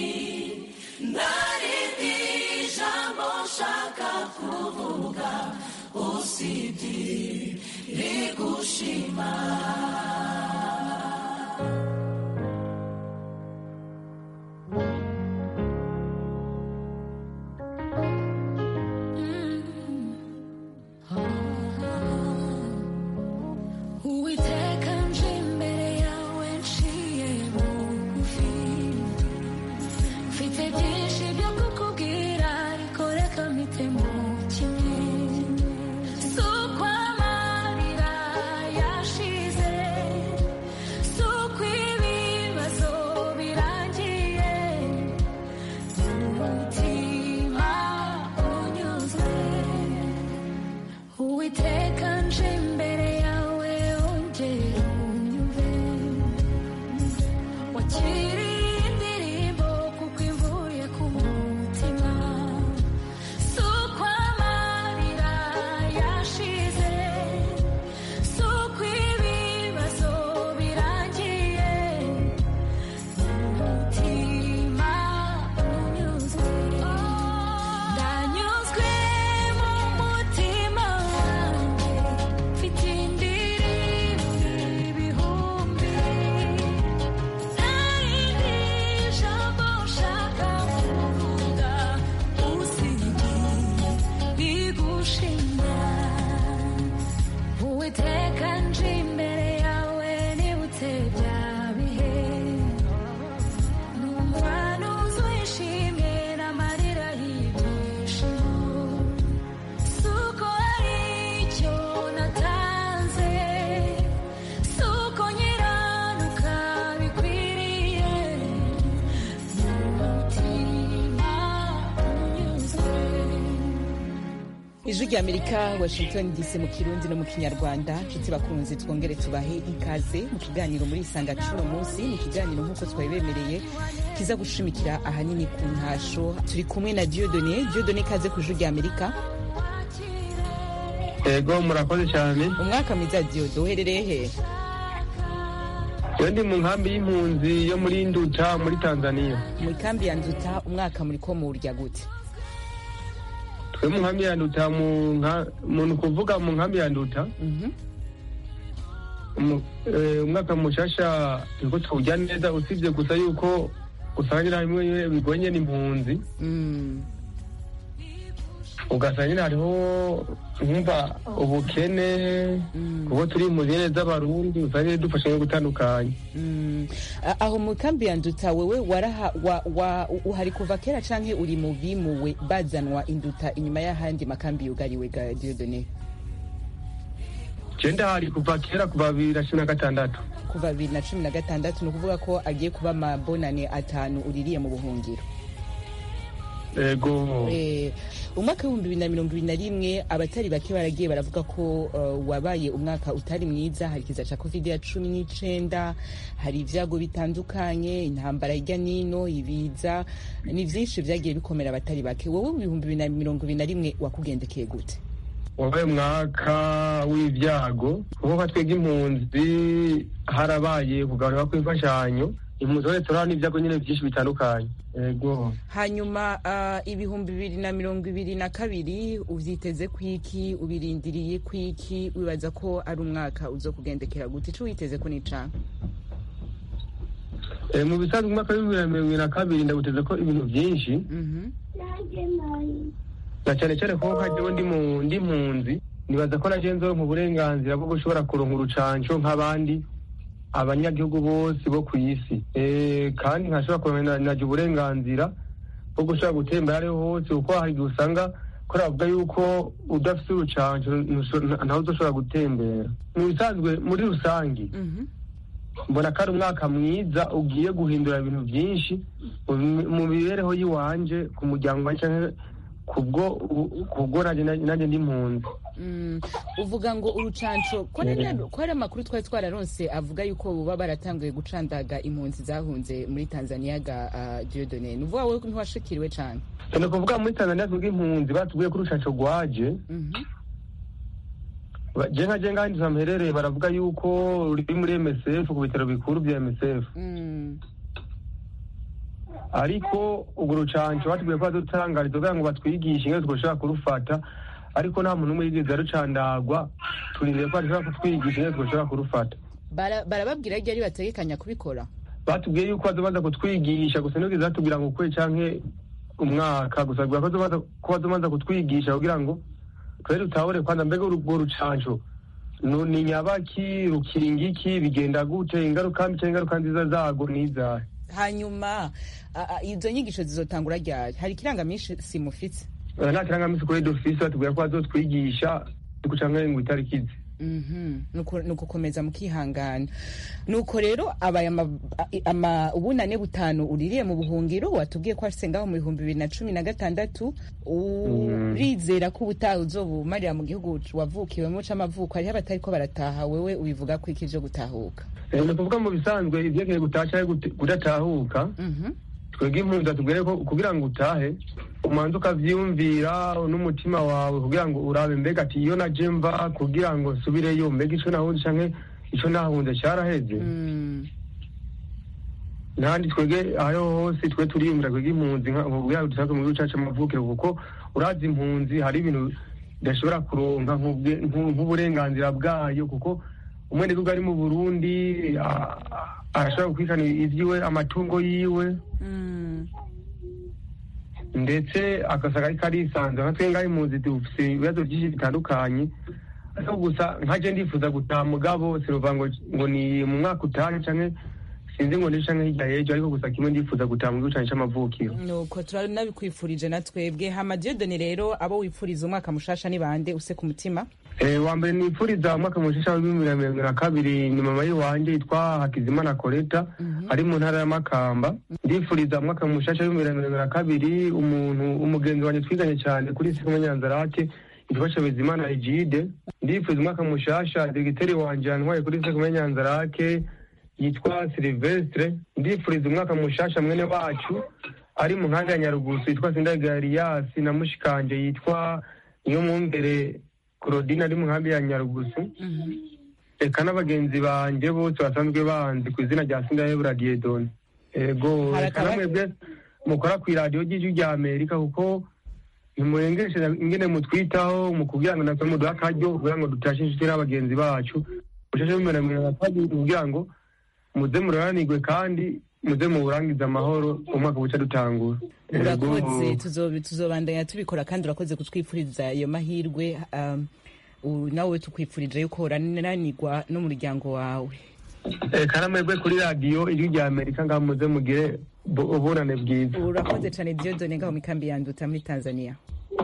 ntarindi jambo nshaka kuvuga usibye rigushima. Ijwi ry'Amerika, Washington DC, mu Kirundi no mu Kinyarwanda. Nshuti bakunzi, twongere tubahe ikaze mu kiganiro muri Isanga cuno munsi. Ni kiganiro nk'uko twabibemereye kiza gushimikira ahanini ku ntasho. Turi kumwe na Dieudonné, kaze ku Ijwi ry'Amerika. Ego, murakoze cyane. Umwaka mwiza Dieudonné, uherereye he? Ndi mu nkambi y'impunzi yo muri Nduta muri Tanzania. Mu kambi ya Nduta, umwaka muri ko mu urya gute? Twe mu nkambi ya Nduta, mu kuvuga mu nkambi ya Nduta, umwaka mushasha turiko tuwurya neza, usibye gusa yuko usangira hamwe bigonye n'impunzi. Ugasanga hariho nkumva ubukene kuko turi mu zene z'abarundi, usanga dufashe no gutandukanye. Aho mu kambi ya Nduta wewe uhari kuva kera canke uri mu bimuwe bazanwa Induta inyuma y'ahandi makambi yugariwe ga Dieudonné? Jenda hari kuva kera, kuva 2016. Kuva 2016, ni ukuvuga ko agiye kuba mabonane 5 uririye mu buhungiro. ego umwaka w'ibihumbi 2021 abatari bake baragiye baravuga ko wabaye umwaka utari mwiza. Hari ikiza ca COVID-19, hari ivyago bitandukanye, intambara hirya nino, ibiza, ni vyinshi vyagiye bikomera abatari bake. Wowe mu 2021 wakugendekeye gute? wabaye umwaka w'ibyago kuko twebwe impunzi harabaye kugaruka kw'imfashanyo. Impunzi wese turabona ibyago nyine byinshi bitandukanye. Ego. Hanyuma 2022 uvyiteze kwiki, ubirindiriye kwiki, wibaza ko ari umwaka uzokugendekera gute? Ico witeze ko nica? Mu bisanzwe umwaka w'2022 ndaguteze ko ibintu byinshi. Na cyane cyane ko hajeho ndi mpunzi, nibaza ko naje nzoronka uburenganzira bwo gushobora kuronka urucanco nk'abandi abanyagihugu bose bo ku isi. Kandi nkashobora kuronka naje uburenganzira bwo gushobora gutembera ariho hose, kuko hari igihe usanga ko ravuga yuko udafite urucanco ntawe uzoshobora gutembera. Mu bisanzwe muri rusangi mbona ko ari umwaka mwiza ugiye guhindura ibintu byinshi mu mibereho y'iwanje, ku muryango wanje, kubwo nanjye ndi mpunzi. Uvuga ngo urucanco ko ari amakuru twari twararonse avuga yuko buba baratanguye gucandaga impunzi zahunze muri Tanzania ga Dieudonné. Nuvuga wowe ntiwashikiriwe cane? Ni kuvuga muri Tanzania twebwe impunzi batubwiye ko urucanco rwaje. Je nka ntisamherereye baravuga yuko ruri muri MSF, ku bitaro bikuru bya MSF. Ariko urwo rucanco batubwiye ko badutangariza kugira ngo batwigishe ingene twoshobora kurufata, ariko nta muntu umwe yigeze arucandagwa. Turindiriye ko bashobora kutwigisha ingene twoshobora kurufata. Barababwira ryari bategekanya kubikora? Batubwiye yuko bazobanza kutwigisha, gusa ntigeze batubwira ngo ukwe canke umwaka, gusa bavuga ko bazobanza kutwigisha kugira ngo twere utahure kwanza mbega urwo rucanco ni nyabaki, rukinga iki, bigenda gute, ingaruka mbi canke ingaruka nziza zago nizahe. Hanyuma izo nyigisho zizotangura ryari? Hari ikirangamisi simufitse? Nta kirangamisi kuri dufise, batubwira ko bazotwigisha kucanke ngo itarikize. Nuko komeza mukihangana. Nuko rero abaye ubunane butanu uririye mu buhungiro, watubwiye ko asengaho mu 2016. Urizera ko ubutaha uzobumarira mu gihugu wavukiwemo c'amavuko? Hariho abatari ko barataha, wewe ubivuga ko iki vyo gutahuka? Ni kuvuga mu bisanzwe ivyekeye gutaha canke kudatahuka, twebwe impunzi atubwire ko kugira ngo utahe umanza ukavyiyumvira n'umutima wawe kugira ngo urabe mbega ati iyo naje mva kugira ngo nsubireyo, mbega ico nahunze canke ico nahunze caraheze. Nandi twebwe aho hose twe turiyumvira twebwe impunzi kugira ngo dushake mu gihugu cacu amavukiro, kuko urazi impunzi hari ibintu idashobora kuronka nk'uburenganzira bwayo, kuko umwenegihugu ari mu Burundi arashobora gukwikana ivyiwe, amatungo yiwe, ndetse akasaga ariko arisanzwe. Nka twe ngaho impunzi dufise ibibazo byinshi bitandukanye, ariko gusa nkaje ndifuza gutaha, mugabo sinuvuga ngo ni mu mwaka utaha canke sinzi ngo ni canke hirya y'ejo, ariko gusa kimwe ndifuza gutaha mu gihugu canje c'amavukiro. Nuko turanabikwifurije na twebwe. Hama Dieudonné rero, abo wipfuriza umwaka mushasha ni bande use ku mutima? Wa mbere nipfuriza umwaka mushasha wa 2022 ni mama yiwanje yitwa Hakizimana Koleta, ari mu ntara ya Makamba. Ndifuriza umwaka mushasha wa 2022 umugenzi wanje twiganye cyane kuri Sikoma Nyanzarake yitwa Shabizimana Egide. Ndifuriza umwaka mushasha diregiteri wanje yantwaye kuri Sikoma Nyanzarake yitwa Silvestre. Ndifuriza umwaka mushasha mwene wacu ari mu nkanda ya Nyarugusu yitwa Sindaga Elias, na mushikanje yitwa Niyo Mumbere Claudine ari mu nkambi ya Nyarugusu. Eka n'abagenzi banje bose basanzwe banzi ku izina rya Sindahebura Dieudonné. Ego, namwebwe mukora ku radio ry'ijwi rya Amerika, kuko nimurengeshe ingene mutwitaho mu kugira ngo natwe muduha akaryo kugira ngo dutashe inshuti n'abagenzi bacu. Mushashe kugira ngo muze muranirwe kandi muze murangiza amahoro umwaka buca dutangura. Urakoze, tuzobandanya tubikora, kandi urakoze kutwifuriza iyo mahirwe. Nawe tukwifurije yuko urananirwa n'umuryango wawe. Karamwebwe kuri radio ijwi rya Amerika ngaho muze mugire ubunane bwiza. Urakoze cyane Dieudonné ngaho mu kambi ya Nduta muri Tanzania.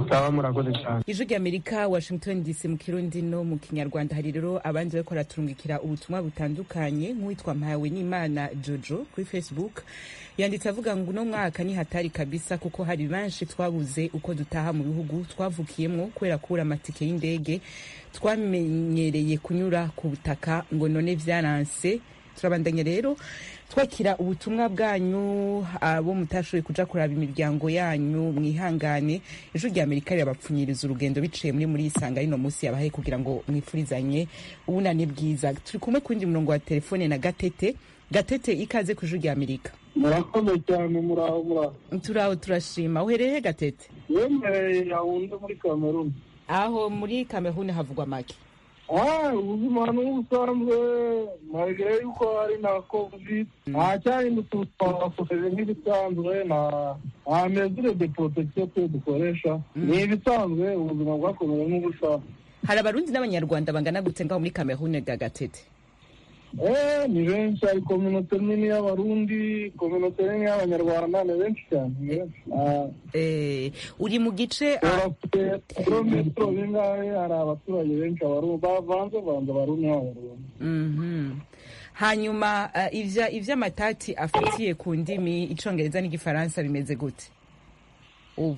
Sawa murakoze cyane. Ijwi ry'Amerika Washington DC mu Kirundi no mu Kinyarwanda. Hari rero abandi bariko baraturungikira ubutumwa butandukanye, nk'uwitwa Mpawe n'Imana Jojo kuri Facebook yanditse avuga ngo uno mwaka ni hatari kabisa kuko hari benshi twabuze uko dutaha mu bihugu twavukiyemo kubera kubura amatike y'indege, twamenyereye kunyura ku butaka ngo none vyaranse. Turabandanya rero twakira ubutumwa bwanyu, abo mutashoboye kuja kuraba imiryango yanyu mwihangane. Ijwi ry'Amerika rirabapfunyiriza urugendo biciye muri isanga rino munsi yabahe kugira ngo mwifurizanye ubunane bwiza. Turi kumwe kundi murongo wa telefone na Gatete. Gatete, ikaze ku Ijwi ry'Amerika. Murakoze cyane. Muraho. Turaho turashima. Uhereye Gatete? Yemereye Yaounde muri Cameroon. Aho muri Cameroon havugwa make? Ubuzima n'ubusanzwe magere yuko hari na COVID cyahindutse twakoresheje nk'ibisanzwe na mesure de protection dukoresha ni ibisanzwe, ubuzima bwakomeje nk'ubusanzwe. Hari abarundi n'abanyarwanda bangana gute ngaho muri Cameroon Gatete? Ni benshi, hari communauté nini y'abarundi, communauté nini y'abanyarwanda, ni benshi cyane. Uri mu gice kilometero bingahe, hari abaturage benshi bavanze abarundi n'abarundi. Hanyuma ivy'amatati afatiye ku ndimi icongereza n'igifaransa bimeze gute ubu?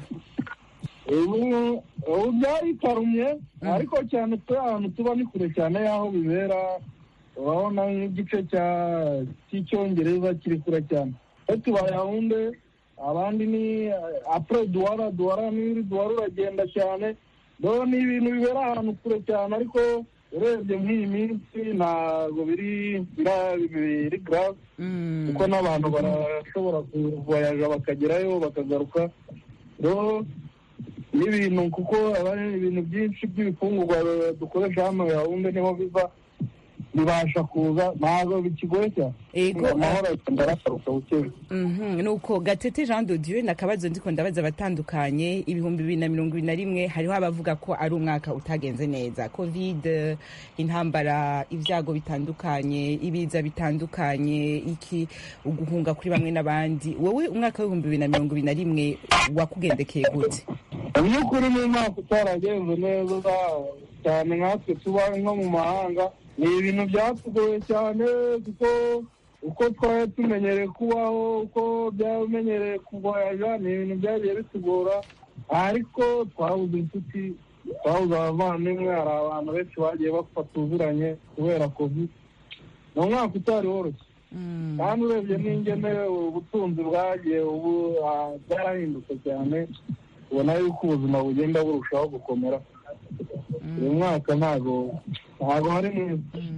Ubu byaritarumye, ariko cyane twe ahantu tuba ni kure cyane y'aho bibera. Urabona nk'igice cy'icyongereza kiri kure cyane. Tuba Yaounde, abandi ni apre Douala uragenda cyane. Rero ni ibintu bibera ahantu kure cyane, ariko urebye nk'iyi minsi ntabwo biri grave, kuko n'abantu barashobora kuvoyaja bakagerayo bakagaruka. Rero n'ibintu kuko abari ibintu byinshi by'ibifungurwa dukoresha hano Yaounde niho biva bibasha kuza, ntabwo bikigoye cyane. Amahoro ndarasaruka bukeya. Nuko Gatete Jean de Dieu nakabazo ndiko ndabaza abatandukanye. 2021 hariho abavuga ko ari umwaka utagenze neza, COVID, intambara, ibyago bitandukanye, ibiza bitandukanye, iki uguhunga kuri bamwe n'abandi. Wowe umwaka wa 2021 wakugendekeye gute? Nyukuri ni umwaka utaragenze neza cyane, nkatwe tuba nko mu mahanga. Ni ibintu byatugoye cyane kuko uko twari tumenyereye kubaho, uko byamenyereye kuvoyaja, ni ibintu byagiye bitugora. Ariko twabuze inshuti, twabuze abavandimwe, hari abantu benshi bagiye bapfa tuziranye kubera COVID. Ni umwaka utari woroshye, kandi urebye n'ingene ubutunzi bwagiye ubu byarahindutse cyane, ubona yuko ubuzima bugenda burushaho gukomera. Uyu mwaka ntabwo hari mwiza.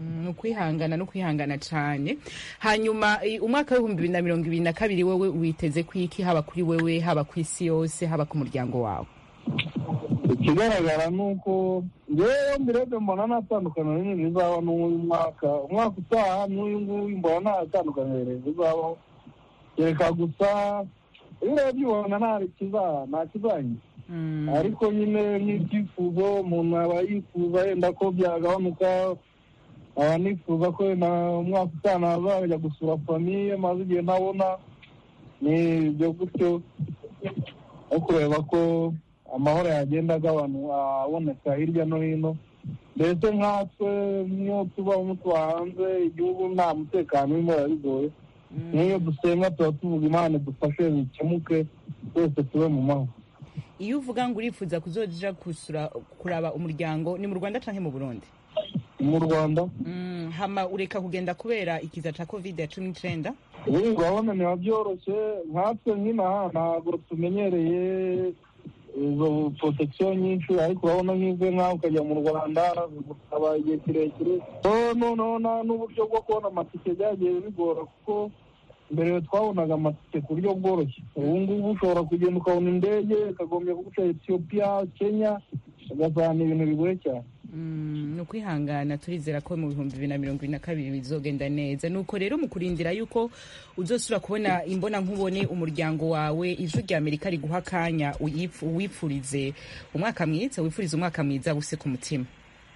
No kwihangana cyane. Hanyuma umwaka wa 2022 wewe witeze kwiki, haba kuri wewe, haba ku isi yose, haba ku muryango wawe? Ikigaragara nuko ngewe mbirebe mbona natandukana n'ibintu bizaba n'uyu mwaka. Umwaka utaha n'uyu nguyu mbona natandukana bizabaho, reka gusa urebye ubona nta kizahinda. Ariko nyine nk'ibyifuzo umuntu aba yifuza yenda ko byagabanuka. Aba nifuza ko umwaka utaha nazajya gusura famiye, maze igihe ntabona. Ni ibyo gutyo, no kureba ko amahoro yagenda aboneka hirya no hino. Mbese nkatwe niyo tuba hanze igihugu nta mutekano urimo, bigoye. Niyo dusenga tuba tuvuga Imana dufashe bikemuke, twese tube mu mahoro. Iyo uvuga ngo urifuza kuzoja kuraba umuryango, ni mu Rwanda canke mu Burundi? Mu Rwanda. Hama ureka kugenda kubera ikiza ca COVID-19? Urabona niba byoroshye, nkatwe nk'inaha ntabwo tumenyereye izo protection nyinshi, ariko urabona nk'ibyo nk'aho ukajya mu Rwanda gusaba igihe kirekire. Noneho n'uburyo bwo kubona amatike byagiye bigora, kuko mbere twabonaga amatike ku buryo bworoshye. Ubu ngubu ushobora kugenda ukabona indege ikagombye kuguca Ethiopia, Kenya, ugasanga ibintu bigoye cyane. Ni ukwihangana, turizera ko mu 2022 bizogenda neza. Nuko rero mu kurindira yuko uzosura kubona imbona nkubone umuryango wawe, Ijwi ry'Amerika riguha akanya wipfurize umwaka mwiza, wipfurize umwaka mwiza buse ku mutima.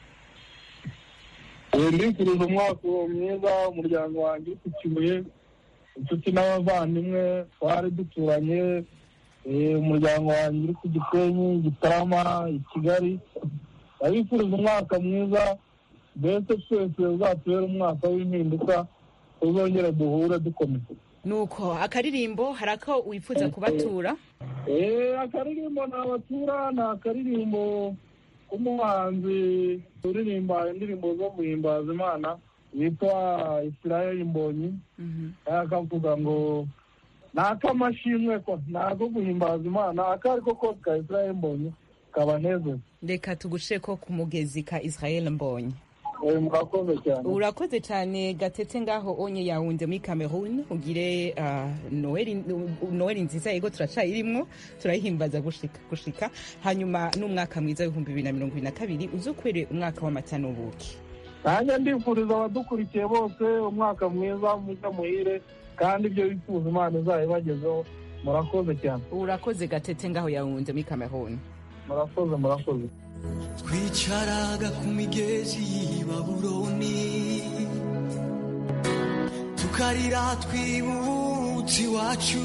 Ndifuriza umwaka mwiza umuryango wanjye ku Kibuye, inshuti n'abavandimwe twari duturanye, umuryango wanjye uri ku Gisenyi, Gitarama, i Kigali. Abifuriza umwaka mwiza, mbese twese uzatubera umwaka w'impinduka, tuzongere duhure dukomeze. Nuko akaririmbo hari ako wifuza kubatura? Akaririmbo nabatura ni akaririmbo k'umuhanzi uririmba indirimbo zo guhimbaza Imana yitwa Israel Mbonyi. Akavuga ngo nakamashimwe ko nago guhimbaza Imana akariko kose ka Israel Mbonyi kabaneze. Reka tugushire ko ku mugezi ka Israel Mbonyi. Murakoze cyane. Urakoze cyane Gatete ngaho onye Yaounde muri Cameroon. Ugire Noel nziza yego turacayirimo turayihimbaza gushika hanyuma n'umwaka mwiza w'2022 uzokwere umwaka w'amata n'ubuki. Nanjye ndifuriza abadukurikiye bose umwaka mwiza mujya muhire kandi ibyo bifuza Imana izayibagezeho. Murakoze cyane. Urakoze Gatete ngaho Yaounde muri Cameroon. Murakoze. Twicaraga ku migezi y'i Babuloni tukarira twibutse iwacu,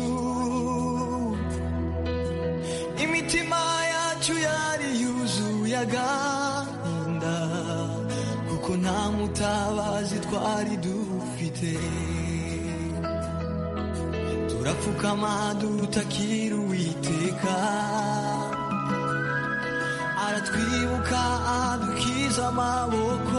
imitima yacu yari yuzuye agahinda kuko nta mutabazi twari dufite. Turapfukama dutakira Uwiteka, aratwibuka adukiza amaboko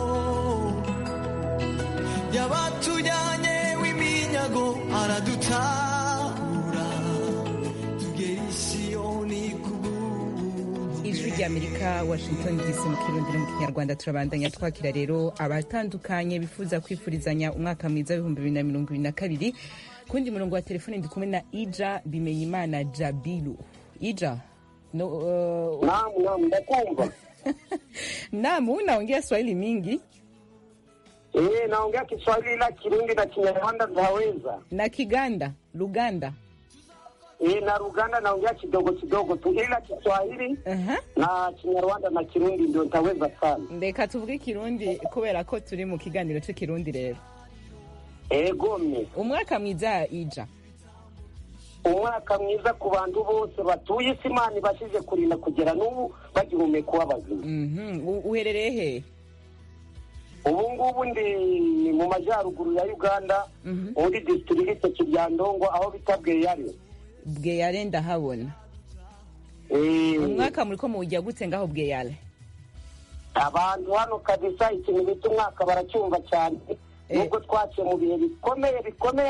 y'abatujyanye w'iminyago, aradutabura tugera i Siyoni kubuntu. Ijwi ry'Amerika, Washington DC mu Kirundi no mu Kinyarwanda. Turabandanya twakira rero abatandukanye bifuza kwifurizanya umwaka mwiza w'2022. Kundi murongo wa telefone ndi kumwe na Ija Bimenyimana Jabilu. Ija Naam, ndakumva. Naam, unaongea Swahili mingi? Naongea Kiswahili na Kirundi na Kinyarwanda zaweza. Na Kiganda, Luganda? Na Luganda naongea kidogo tu, ila Kiswahili na Kinyarwanda na Kirundi ndio ntaweza sana. Ndeka tuvuge Kirundi kubera ko turi mu kiganiro cyo Kirundi rero. Gome. Umwaka mwiza Ija. Umwaka mwiza ku bantu bose batuye isi Imana ibashije kurinda kugera n'ubu bagihumeka w'abazima. Uherereye he? Ubu ngubu ndi mu majyaruguru ya Uganda, muri district Kiryandongo aho bita Bweyare. Bweyare ndahabona. Umwaka muri ko mujya gute ngaho Bweyare? Abantu hano kabisa ikintu bita umwaka baracyumva cyane. Nubwo twaciye mu bihe bikomeye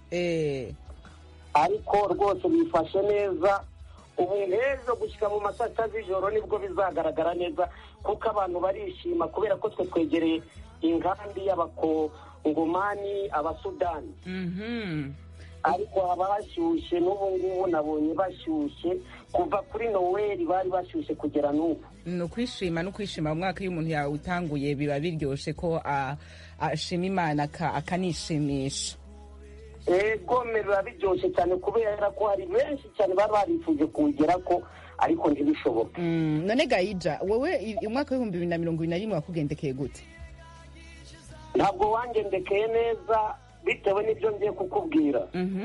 ariko rwose bifashe neza. Ubu rero gushyika mu masata z'ijoro nibwo bizagaragara neza kuko abantu barishima kubera ko twe twegereye inkambi y'abakongomani, abasudani. Ariko haba hashyushye, n'ubu ngubu nabonye bashyushye kuva kuri Noweli bari bashyushye kugera n'ubu. No kwishima umwaka iyo umuntu yawutanguye biba biryoshe ko ashima Imana akanishimisha. Gome biba biryoshye cyane kubera ko hari benshi cyane bari barifuje kuwugera ko ariko ntibishoboka. None Gaija, wowe umwaka w'2021 wakugendekeye gute? Ntabwo wangendekeye neza bitewe n'ibyo ngiye kukubwira.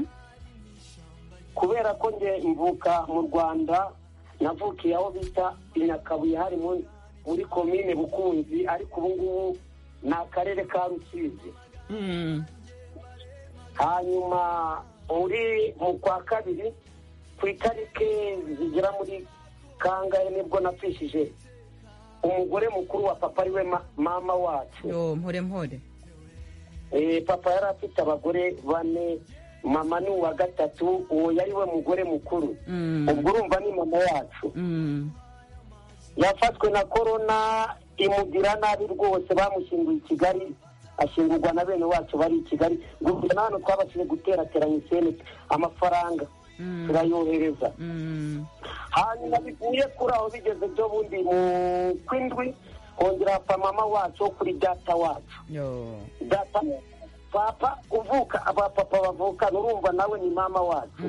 Kubera ko nge mvuka mu Rwanda, navukiye aho bita Inyakabuye hari muri komine Bukunzi, ariko ubu ngubu ni akarere ka Rusizi. Hanyuma uri mu kwa kabiri ku itariki zigera muri kangahe nibwo napfishije umugore mukuru wa papa ariwe mama wacu. Mpore. Papa yari afite abagore 4, mama ni uwa gatatu, uwo yari we mugore mukuru. Ubwo urumva ni mama wacu. Yafatwe na corona imugira nabi rwose, bamushyinguye i Kigali, ashingurwa na bene wacu bari i Kigali. Gusa nano twabashije guterateranya isene amafaranga turayohereza. Hanyuma bivuye kuri aho bigeze byo bundi mu kwindwi kongera hapfa mama wacu kuri data wacu. Data papa uvuka, abapapa bavuka, urumva nawe ni mama wacu.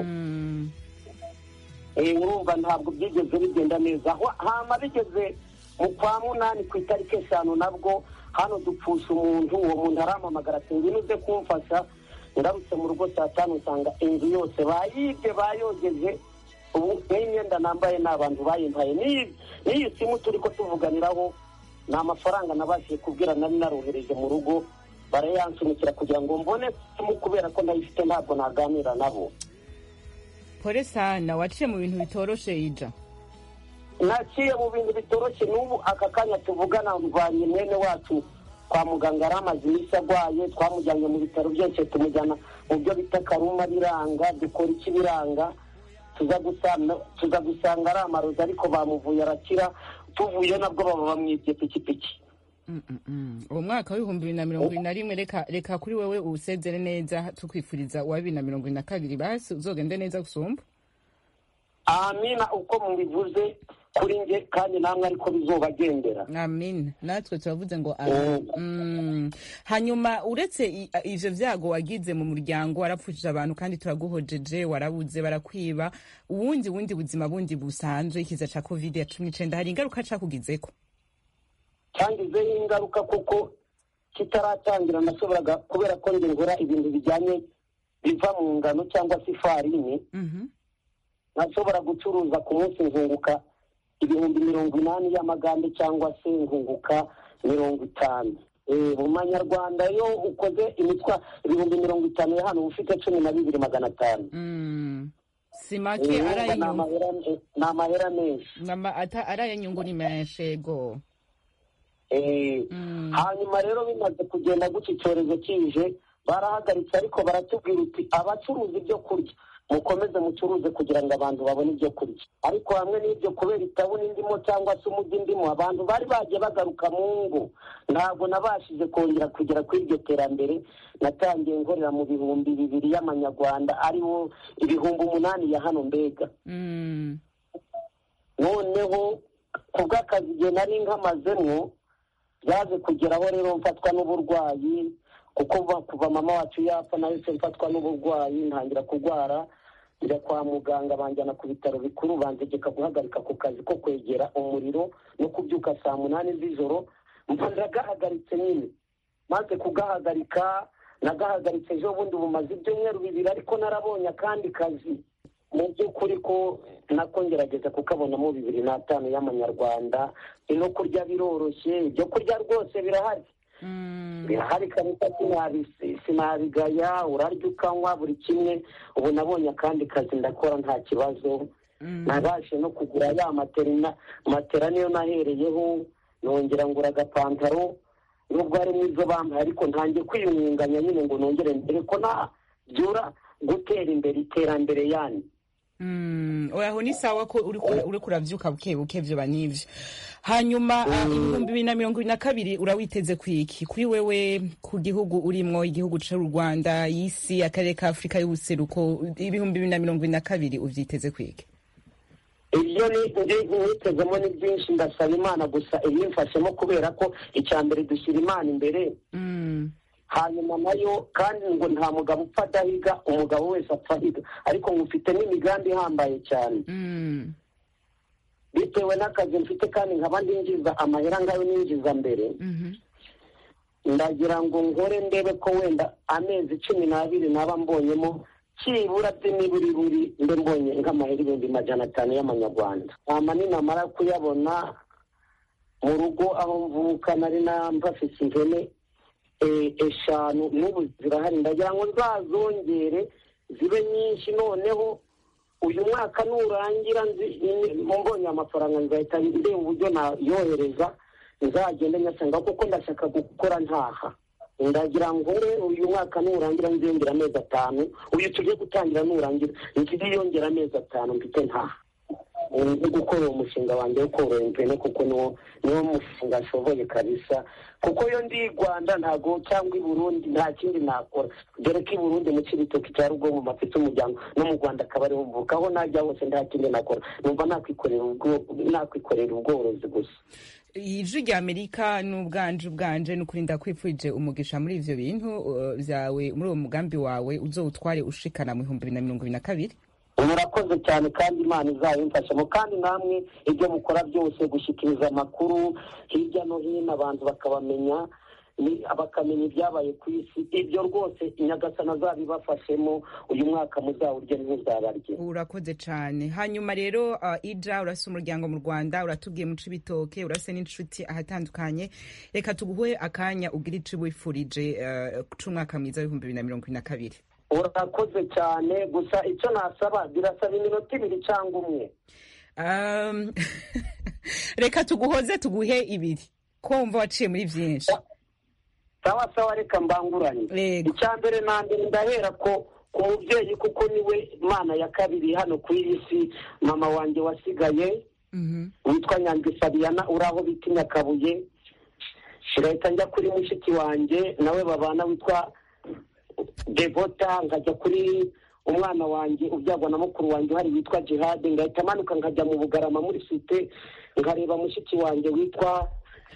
Urumva ntabwo byigeze bigenda neza. Hama bigeze mu kwa munani ku itariki 5 nabwo hano dupfusha umuntu, uwo muntu arampamagara ati uze kumfasha. Ngarutse mu rugo saa 5 usanga inzu yose bayibye bayogeje ubu n'imyenda nambaye n'abantu bayimpaye n'iyi simu turi ko tuvuganiraho ni amafaranga nabashije kubwira nari narohereje mu rugo barayansunikira kugira ngo mbone simu kubera ko ndayifite ntabwo naganira nabo. Pole sana, waciye mu bintu bitoroshe Ija. Naciye mu bintu bitoroshe n'ubu aka kanya tuvugana mvanye mwene wacu kwa muganga aramaze iminsi agwaye, twamujyanye mu bitaro byose tumujyana mu byo bita Karuma biranga, dukora iki biranga, tuza gusanga ari amarozi ariko bamuvuye arakira, tuvuye nabwo baba bamwibye pikipiki. Uwo mwaka wa 2021 reka kuri wewe usezere neza tukwifuriza wa 2022 basi uzogende neza gusumba. Amina uko mubivuze kuri nge kandi namwe ariko bizobagendera. Amin. Natwe turavuze ngo hanyuma uretse ivyo vyago wagize mu muryango warapfushije abantu kandi turaguhojeje warabuze barakwiba uwundi buzima bundi busanzwe ikiza ca COVID-19 hari ingaruka cakugizeko? Cyangizeho ingaruka kuko kitaratangira nasoboraga kubera ko nge nkora ibintu bijyanye biva mu ngano cyangwa se ifarini. Nashobora gucuruza ku munsi nkunguka 80 y'amagande cyangwa se nkunguka 50. Mu manyarwanda yo ukoze imitwa 50 ya hano ufite 12,500. Simake arayinyungu na mahera menshi. Ata arayinyungu ni menshi go. Hanyuma rero bimaze kugenda guca icyorezo kije barahagaritse ariko baratubwira uti abacuruza ibyo kurya mukomeze mucuruze kugira ngo abantu babone ibyo kurya, ariko hamwe n'ibyo kubera itabuna indimo cyangwa se umujyi ndimo abantu bari bagiye bagaruka mu ngo, ntabwo nabashije kongera kugera kuri iryo terambere. Natangiye nkorera mu 2,000 y'amanyarwanda ariho 8,000 ya hano mbega. Noneho kubw'akazi igihe nari nkamazemwo byaje kugeraho rero mfatwa n'uburwayi kuko kuva mama wacu yapfa nawe se mfatwa n'uburwayi ntangira kurwara, njya kwa muganga banjyana ku bitaro bikuru bantegeka guhagarika ku kazi ko kwegera umuriro no kubyuka saa 8 z'ijoro. Ndagahagaritse nyine, maze kugahagarika nagahagaritse ejo bundi bumaze ibyumweru 2 ariko narabonye akandi kazi mu by'ukuri ko nakongerageza kukabonamo 2,500 y'amanyarwanda. No kurya biroroshye, ibyo kurya rwose birahari. Birahari kabisa sinabigaya, urarya ukanywa buri kimwe. Ubu nabonye akandi kazi ndakora nta kibazo. Nabashe no kugura ya matera niyo nahereyeho, nongera ngura agapantaro nubwo hari n'izo bampaye ariko ntangiye kwiyunganya nyine ngo nongere mbere ko byura gutera imbere iterambere yani. Oyaho ni sawa ko uri kuravyuka buke byo banivyo. Hanyuma 2022 urawiteze kwiki kuri wewe ku gihugu urimo, igihugu c'u Rwanda, isi, akarere ka Afrika y'ubuseruko, 2022 uvyiteze kwiki? Iyo nitezemo ni byinshi, ndasaba Imana gusa ibimfashemo kubera ko icyambere dushyira Imana imbere. Hanyuma nayo kandi ngo nta mugabo upfa adahiga, umugabo wese apfa ahiga, ariko ngufite n'imigambi ihambaye cyane bitewe n'akazi mfite kandi nkaba ndinjiza amahera ngayo ninjiza mbere. Ndagira ngo nkore ndebe ko wenda amezi 12 naba mbonyemo kibura by'imiburiburi mbe mbonye nk'amahera 500 y'amanyarwanda. Amanini amara kuyabona mu rugo aho mvuka nari nampafise ihene 5 n'ubu zirahari, ndagira ngo nzazongere zibe nyinshi. Noneho uyu mwaka nurangira mbonye amafaranga nzahita ndeba uburyo nayohereza nzagende nyasanga kuko ndashaka gukora ntaha. Ndagira ngo uyu mwaka nurangira nzengera amezi 5, uyu tujye gutangira nurangira nziyongera amezi 5 mbite ntaha gukora umushinga wanjye wo korora impene kuko niwo mushinga ashoboye kabisa, kuko yo ndi Rwanda ntago cyangwa i Burundi nta kindi nakora. Dore ko i Burundi mu Cibitoke cya Rugomo mafite umuryango no mu Rwanda akaba ariho mvuka, aho najya hose nta kindi nakora, numva nakwikorera ubworozi gusa. Ijwi rya Amerika n'ubwanje n'ukurinda kwifuje umugisha muri ivyo bintu vyawe, muri uwo mugambi wawe uzowutware ushikana mu 2022. Murakoze cyane kandi Imana izabimfashamo, kandi namwe ibyo mukora byose gushikiriza amakuru hirya no hino abantu bakabamenya bakamenya ibyabaye ku isi. Ibyo rwose Nyagasani azabibafashemo, uyu mwaka muzawurye ntuzabarye. Urakoze cyane. Hanyuma rero Ija, urase umuryango mu Rwanda, uratubwiye mu Cibitoke, urase n'inshuti ahatandukanye. Reka tuguhe akanya ugira ico wifurije c'umwaka mwiza wa 2022. Urakoze cyane, gusa icyo nasaba birasaba iminota 2 cyangwa 1. Reka tuguhoze tuguhe 2 ko umva waciye muri byinshi. Sawa reka mbanguranye. Icyambere nambere ndahera ko ku mubyeyi, kuko niwe Mana ya kabiri hano ku isi, mama wanjye wasigaye witwa Nyandwi Fabiana, uraho bita Nyakabuye. Shirahita njya kuri mushiki wanjye nawe babana witwa Devota, nkajya kuri umwana wanjye ubyagwa na mukuru wanjye hari witwa Jihad, ngahita manuka nkajya mu Bugarama muri site nkareba mushiki wanjye witwa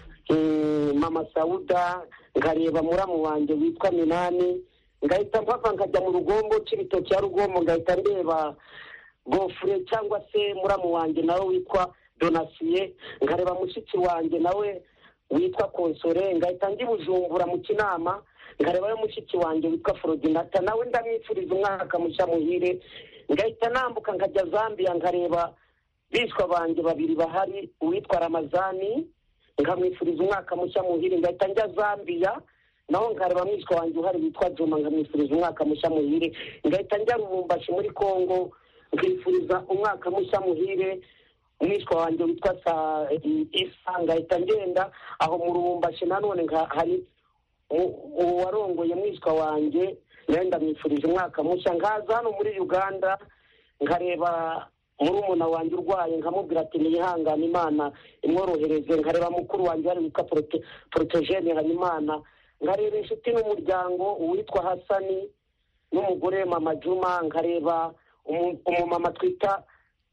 Mama Sauda, nkareba muramu wanjye witwa Minani, ngahita mpava nkajya mu Rugombo, Cibitoke ya Rugombo, ngahita ndeba Gofure cyangwa se muramu wanjye nawe witwa Donasiye, nkareba mushiki wanjye nawe witwa Konsore, ngahita njya Bujumbura mu Kinama, nkarebayo mushiki wanjye witwa Frodinata, nawe ndamwifuriza umwaka mushya muhire. Ngahita nambuka nkajya Zambia, nkareba bishwa banjye babiri bahari, uwitwa Ramazani, nkamwifuriza umwaka mushya muhire. Ngahita njya Zambia naho nkareba mwishwa wanjye uhari witwa Juma, nkamwifuriza umwaka mushya muhire. Ngahita njya Lubumbashi muri Kongo, nkifuriza umwaka mushya muhire mwishwa wanjye witwa Isa. Ngahita ngenda aho mu Lubumbashi nanone hari uwarongoye mwishwa wanjye, nawe ndamwifurije umwaka mushya. Ngaza hano muri Uganda nkareba murumuna wanjye urwaye, nkamubwira ati niyihangane Imana imworohereze. Nkareba mukuru wanjye hari witwa Protogene Habimana, nkareba inshuti n'umuryango uwitwa Hasani n'umugore Mama Juma, nkareba umumama twita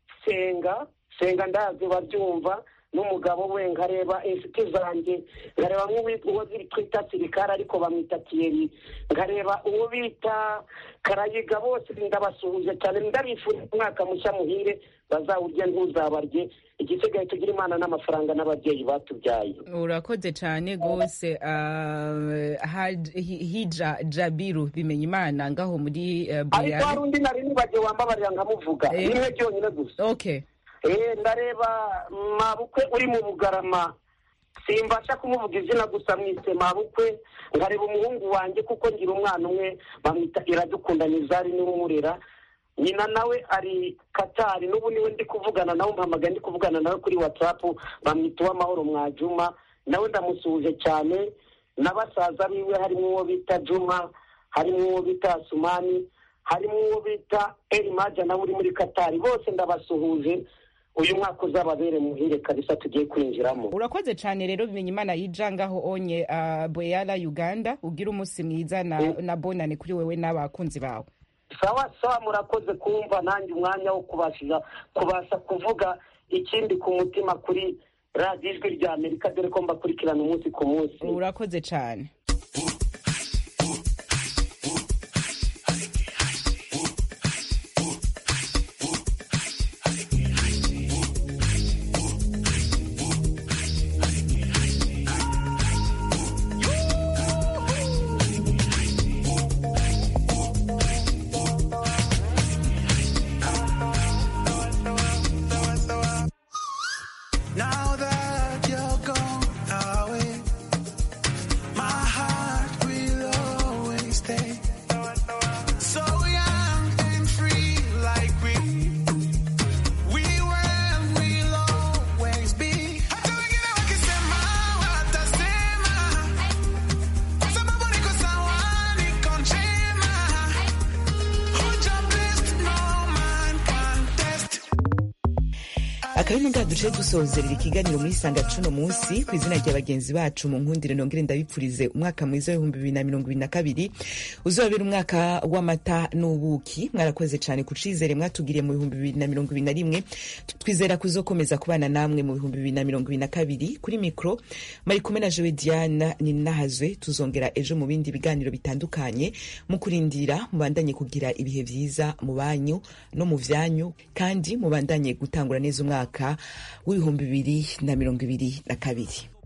Senga ndazi babyumva n'umugabo we, nkareba inshuti zanjye, nkareba uwo twita Sirikara ariko bamwita Thierry, nkareba uwo bita Karayiga, bose ndabasuhuje cyane, ndabifuriza umwaka mushya muhire, bazawurye ntuzabarye, igisigaye tugira Imana n'amafaranga n'ababyeyi batubyaye. Urakoze cyane gose. Hija Jabiru bimenya Imana ngaho muri ariko hari undi nari nibagiwe wambabarira nkamuvuga, niwe byonyine gusa. Okay. Ndareba mabukwe uri mu Bugarama, simbasha kumuvuga izina gusa mwise mabukwe. Nkareba umuhungu wanjye kuko ngira umwana umwe bamwita Iradukunda Nizari n'umurera, nyina nawe ari Katari, n'ubu niwe ndi kuvugana nawe, mpamaga ndi kuvugana nawe kuri WhatsApp, bamwita Uwamahoro Mwajuma, nawe ndamusuhuje cyane. N'abasaza biwe harimo uwo bita Juma, harimo uwo bita Asumani, harimo uwo bita Elimaja nawe uri muri Katari, bose ndabasuhuje. Uyu mwaka uzababere muhire kabisa tugiye kwinjiramo. Urakoze cyane rero bimenya Imana Ija ngaho onye Boyala Uganda, ugira umunsi mwiza na bonane kuri wewe n'abakunzi bawe. Sawa murakoze kumva nanjye umwanya wo kubasha kuvuga ikindi ku mutima kuri Radio Ijwi rya Amerika, dore ko mbakurikirana umunsi ku munsi. Urakoze cyane. Akarino nga duce dusozerera ikiganiro muri Sanga cuno munsi ku izina rya bagenzi bacu mu nkundire nongere ndabipfurize umwaka mwiza wa 2022 uzobera umwaka w'amata n'ubuki. Mwarakoze cyane kucizere mwatugiriye mu 2021, twizera kuzokomeza kubana namwe mu 2022. Kuri mikro mari kumwe na Joe Diana Ninahazwe, tuzongera ejo mu bindi biganiro bitandukanye. Mu kurindira mubandanye kugira ibihe vyiza mu banyu no mu vyanyu, kandi mubandanye gutangura neza umwaka w'ibihumbi 2022.